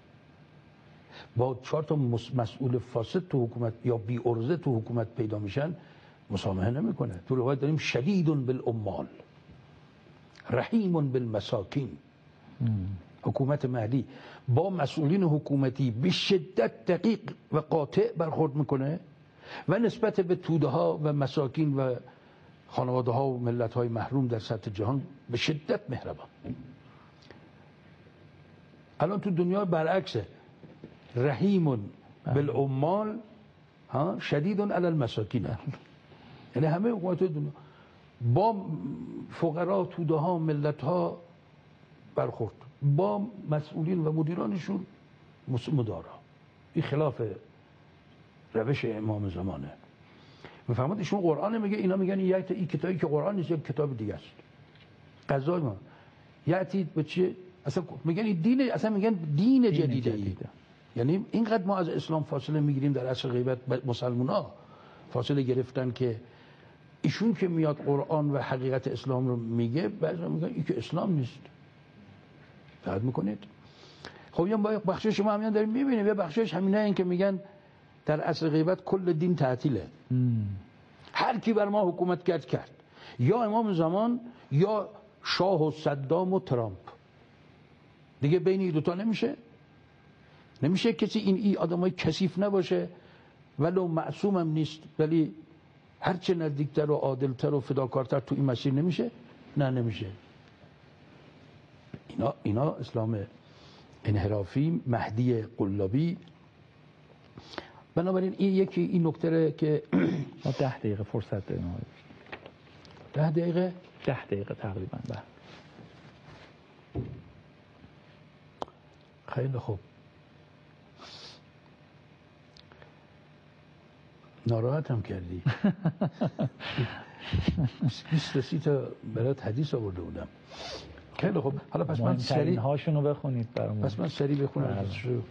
Speaker 1: با 4 تا مسئول فاسد تو حکومت یا بی عرضه تو حکومت پیدا میشن مسامحه نمیکنه. تو روایت داریم شدید بالعمال رحیم بالمساکین. حکومت مهدی با مسئولین حکومتی به شدت دقیق و قاطع برخورد میکنه و نسبت به توده ها و مساکین و خانواده ها و ملت های محروم در سطح جهان به شدت مهربان. الان تو دنیا برعکسه، رحیم بالعمال شدید علی المساکین. یعنی همه حکومت دنیا با فقرا، توده ها، ملت ها برخورد، با مسئولین و مدیرانشون مدارا. این خلاف روش امام زمانه. میفهمید ایشون قرآن میگه، اینا میگن این کتابی که قرآن نیست، یک کتاب دیگه است. قضای ما یأتی به چه؟ اصلا میگن این دین، اصلا میگن دین جدیده. یعنی اینقدر ما از اسلام فاصله میگیریم در عصر غیبت. مسلمان‌ها فاصله گرفتن که ایشون که میاد قرآن و حقیقت اسلام رو میگه، بعضی میگن این که اسلام نیست. دقت میکنید؟ خب یه بخشش شما همیان داریم میبینیم، یه بخشش همینه، این که میگن در عصر غیبت کل دین تعطیله. هر کی بر ما حکومت کرد، یا امام زمان یا شاه و صدام و ترامپ. دیگه بین این دوتا نمیشه کسی این آدمای کثیف نباشه، ولو معصوم هم نیست، ولی هرچه نزدیکتر و عادلتر و فداکارتر تو این مسیر نمیشه. اینا اسلام انحرافی، مهدی قلابی. بنابراین این یکی این نکته که
Speaker 2: ما 10 دقیقه فرصت داریم.
Speaker 1: 10 دقیقه
Speaker 2: 10 دقیقه تقریبا.
Speaker 1: خیلی خوب. ناراحتم کردی. 20 تا برات حدیث آورده بودم. خیلی خوب. حالا پس من سریع
Speaker 2: هاشونو بخونید برامون.
Speaker 1: پس من سریع بخونم.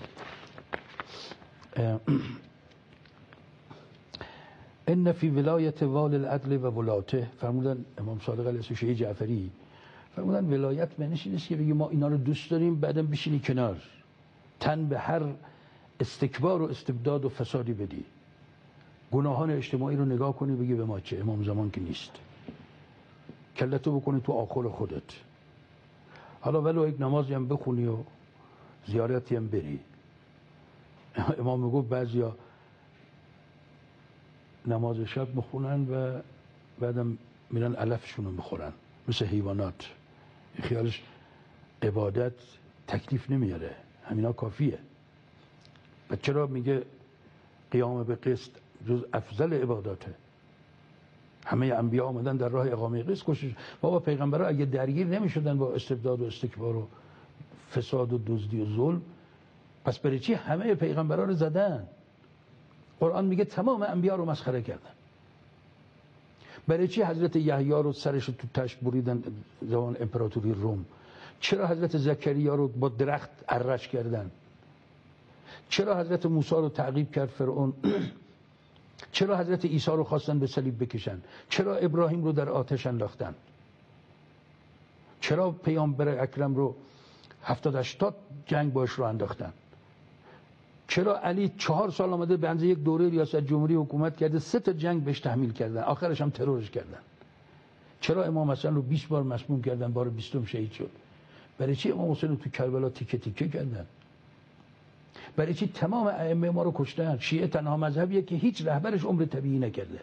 Speaker 1: ان فی ولایت وال العدل و ولاته، فرمودن امام صادق علیه السلام جعفری فرمودن ولایت معنیش نیست که بگی ما اینا رو دوست داریم بعدم بشینی کنار، تن به هر استکبار و استبداد و فسادی بدی، گناهان اجتماعی رو نگاه کنی بگی به ما چه، امام زمان که نیست، کلتو بکنی تو آخر خودت. حالا ولو یک نمازی هم بخونی و زیارتی هم بری. امام میگفت بعضیا نماز شب میخونن و بعدم میرن علفشون رو میخورن مثل حیوانات. خیالش عبادت تکلیف نمیاره، همینا کافیه. و چرا میگه قیام به قسط جز افضل عباداته؟ همه انبیا آمدن در راه اقامه قسط کوشش. بابا پیغمبرها اگه درگیر نمیشدن با استبداد و استکبار و فساد و دزدی و ظلم، پس برای چی همه پیغمبرها رو زدن؟ قرآن میگه تمام انبیا رو مسخره کردن. برای چی حضرت یحیی رو سرش تو تشت بریدن زمان امپراتوری روم؟ چرا حضرت زکریا رو با درخت ارش کردن؟ چرا حضرت موسی رو تعقیب کرد فرعون؟ چرا حضرت عیسی رو خواستن به صلیب بکشن؟ چرا ابراهیم رو در آتش انداختن؟ چرا پیامبر اکرم رو 70-80 جنگ باش رو انداختن؟ چرا علی 4 سال آمده به اندازه یک دوره ریاست جمهوری حکومت کرده 3 تا جنگ بهش تحمیل کردن، آخرش هم ترورش کردن؟ چرا امام حسن رو 20 بار مسموم کردن، بار 20م شهید شد؟ برای چی امام حسین رو تو کربلا تیکه تیکه کردن؟ برای چی تمام ائمه ما رو کشتن؟ شیعه تنها مذهبیه که هیچ رهبرش عمر طبیعی نکرده،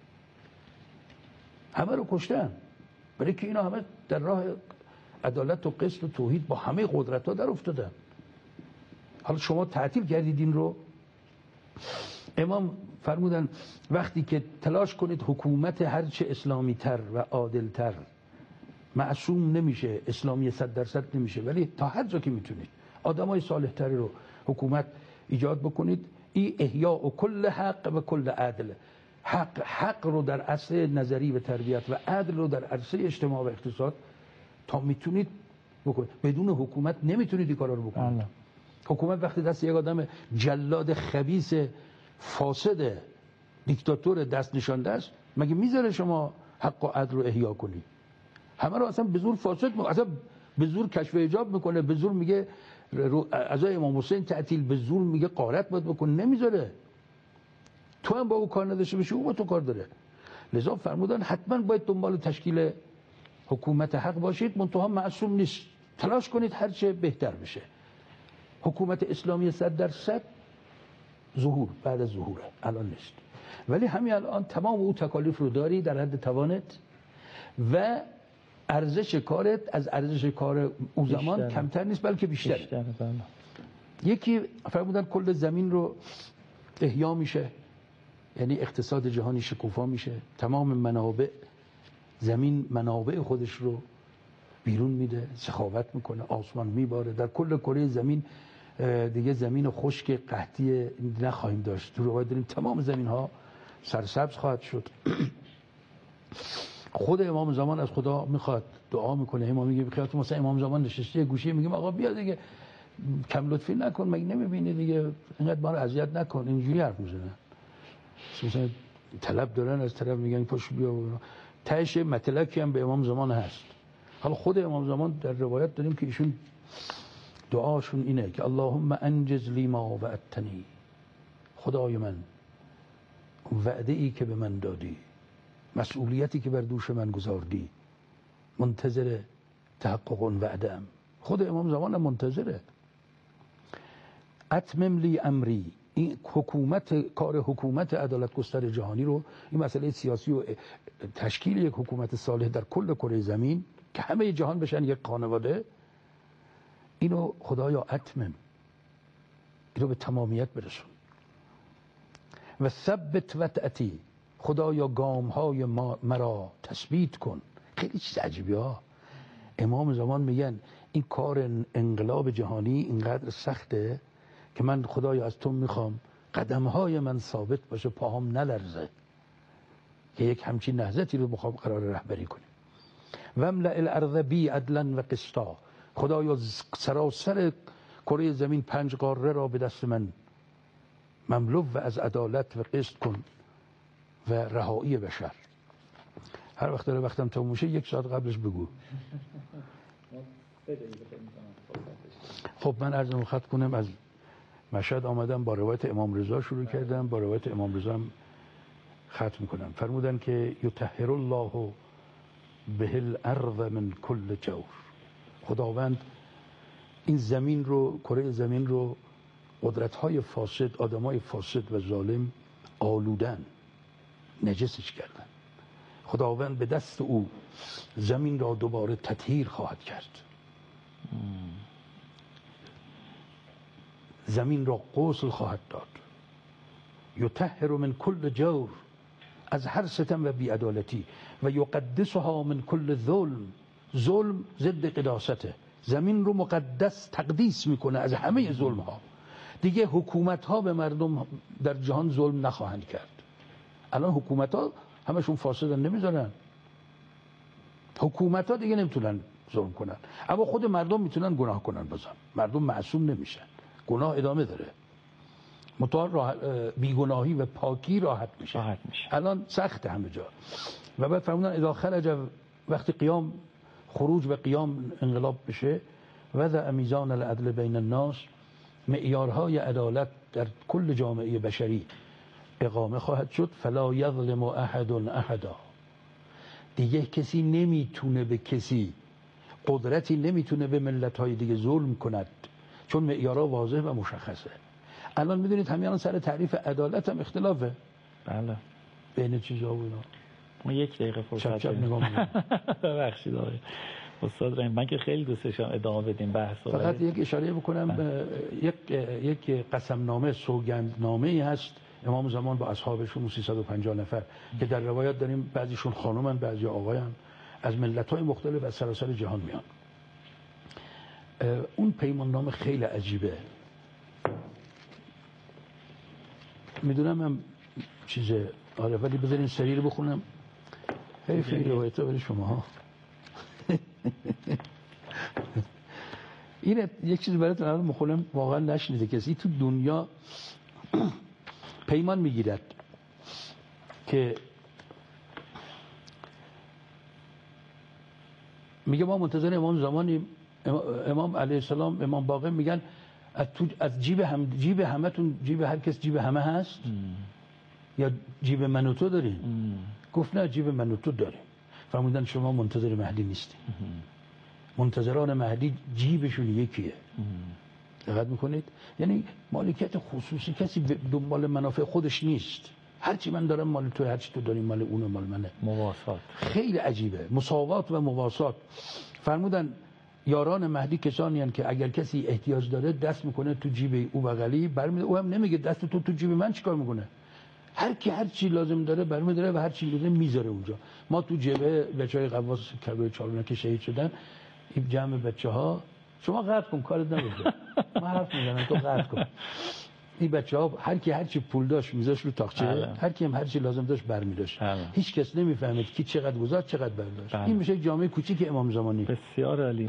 Speaker 1: همه رو کشتن. برای که اینا همه در راه عدالت و قسط و توحید با همه قدرت‌ها در افتادن. حالا شما تعطیل کردید این رو. امام فرمودن وقتی که تلاش کنید حکومت هرچه اسلامی تر و عادل تر، معصوم نمیشه، اسلامی 100% نمیشه، ولی تا هر جا که میتونید آدمای صالح تری رو حکومت ایجاد بکنید. این احیاء و کل حق و کل عدل، حق رو در عرصه نظری و تربیت و عدل رو در عرصه اجتماع و اقتصاد تا میتونید بکنید. بدون حکومت نمیتونید این کارا رو بکنید. حکومت وقتی دست یک آدم جلاد خبیث فاسد دیکتاتور دست نشانده است، مگه میذاره شما حق و عدل رو احیا کنی؟ همه رو اصلا به زور فاسد اصلا به زور کشف حجاب میکنه، به زور میگه عزای امام حسین تعطیل، به زور میگه غارت باید بکن، نمیذاره. تو هم با او کار نداشته باشی، او با تو کار داره. لذا فرمودن حتما باید دنبال تشکیل حکومت حق باشید، منتها معصوم نیست، تلاش کنید هرچه بهتر بشه. حکومت اسلامی 100% ظهور بعد از ظهوره، الان نیست، ولی همین الان تمام او تکالیف رو داری در حد توانت و ارزش کارت از ارزش کار او زمان بیشتره. کمتر نیست بلکه بیشتره. یکی فرمودن کل زمین رو احیا میشه، یعنی اقتصاد جهانی شکوفا میشه، تمام منابع زمین منابع خودش رو بیرون میده، سخاوت میکنه، آسمان میباره، در کل کره زمین دیگه زمین خشک قحطی نخواهیم داشت. تو روایت داریم تمام زمین ها سرسبز خواهد شد. خود امام زمان از خدا میخواد، دعا میکنه، امام میگه بخیرات مثلا امام زمان نشسته گوشه میگه آقا بیا دیگه کم لطفی نکن، مگه نمیبینی دیگه اینقدر ما رو اذیت نکن. اینجوری حرف میزنن، مثلا طلب دارن از طرف میگن پاش بیا. تهش مطلقی هم به امام زمان هست. حالا خود امام زمان در روایت داریم که ایشون دعاشون اینه که اللهم انجز لی ما وعدتنی، خدای من وعده ای که به من دادی، مسئولیتی که بر دوش من گذاردی، منتظر تحقق وعده ام. خود امام زمان هم منتظره. اتمم لی امری، این حکومت، کار حکومت عدالت گستر جهانی رو، این مسئله سیاسی و تشکیل یک حکومت صالح در کل کره زمین که همه جهان بشن یک خانواده، اینو خدایا اتمم، اینو به تمامیت برسون. و ثبت وطأتی، خدایا گامهای مرا تثبیت کن. خیلی چیز عجیبی ها. امام زمان میگن این کار انقلاب جهانی اینقدر سخته که من خدایا از تو میخوام قدمهای من ثابت باشه، پاهم نلرزه، که یک همچین نهضتی رو بخوام قرار رهبری کنیم. واملأ الارض بی عدلا و قسطا، خدایا سراسر کره زمین 5 قاره را به دست من مملو و از عدالت و قسط کن و رهایی بشر. هر وقت داره وقتم تموم میشه 1 ساعت قبلش بگو. خب من عرض خط کنم، از مشهد آمدم، با روایت امام رضا شروع کردم، با روایت امام رضا هم ختم کنم. فرمودن که یطهر الله به الارض من کل جور، خداوند این زمین رو، کره زمین رو، قدرت‌های فاسد، آدمای فاسد و ظالم آلودن، نجسش کردن. خداوند به دست او زمین را دوباره تطهیر خواهد کرد، زمین را غسل خواهد داد. یطهر من کل جور، از هر ستم و بی‌عدالتی، و یقدسها من کل ظلم، ظلم ضد قداسته، زمین رو مقدس تقدیس میکنه از همه ظلم ها. دیگه حکومت ها به مردم در جهان ظلم نخواهند کرد. الان حکومت ها همشون فاسدن، نمیذارن. حکومت ها دیگه نمیتونن ظلم کنن، اما خود مردم میتونن گناه کنن. بازم مردم معصوم نمیشن، گناه ادامه داره. بیگناهی و پاکی راحت میشه. الان سخت همه جا. و بعد فرمودن اذا خرج، وقتی قیام، خروج و قیام انقلاب بشه، وضع میزان العدل بین الناس، معیارهای عدالت در کل جامعه بشری اقامه خواهد شد. فلا یظلم احد احدا، دیگه کسی نمیتونه به کسی، قدرتی نمیتونه به ملت‌های دیگه ظلم کند، چون معیارها واضح و مشخصه. الان میدونید همین سر تعریف عدالت هم اختلافه.
Speaker 2: بله.
Speaker 1: بین چیزا و اینا.
Speaker 2: ما 1 دقیقه فرصت
Speaker 1: داریم. نگاه می‌کنم.
Speaker 2: ببخشید آقای استاد رحیم، من که خیلی دوست داشتم ادامه بدیم بحث.
Speaker 1: فقط یک اشاره بکنم، یک قسمنامه، سوگندنامه‌ای هست امام زمان با اصحابشون 350 نفر که در روایات داریم بعضیشون خانومن، بعضی آقایان، از ملت‌های مختلف از سراسر جهان میان. اون پیمان نامه خیلی عجیبه. میدونم هم چیزه، آره، ولی بذارین سریع رو بخونم. خیلی روایت ها برای شما ها. این یک چیز براتون الان میخونم، واقعا نشنیده کسی تو دنیا. پیمان میگیرد که میگه ما منتظر امام زمانی، امام علیه السلام، امام باقر میگن از جیب همتون، جیب هر کس جیب همه هست یا جیب من و تو داریم؟ گفت نه، جیب من و تو داریم. فرمودن شما منتظر مهدی نیستیم. منتظران مهدی جیبشون یکیه. دقت میکنید؟ یعنی مالکیت خصوصی، کسی دنبال منافع خودش نیست. هرچی من دارم مال تو، هرچی تو داری مال اونه، مال منه.
Speaker 2: مواسات.
Speaker 1: خیلی عجیبه، مساوات و مواسات. فرمودن یاران مهدی کسانی هستند که اگر کسی احتیاج داره دست میکنه تو جیب او بغلی، برمی‌داره، او هم نمیگه دست تو جیب من چیکار میکنه. هر کی هر چی لازم داره برمی‌داره و هر چی لازم میذاره اونجا. ما تو جبهه بچهای قواس کربلای 4 که شهید شدن، این جمع بچه‌ها، شما قطع کن کارت نبوده، من حرف میزنم تو قطع کن. این بچه‌ها هر کی هر چی پول داشت میذاشت رو تاقچه، هر کی هم هر چی لازم داشت برمی‌داشت. هیچ کس نمیفهمید کی چقدر گذاشت، چقدر برداشت. این میشه جامعه کوچیک امام زمانی.
Speaker 2: بسیار عالی.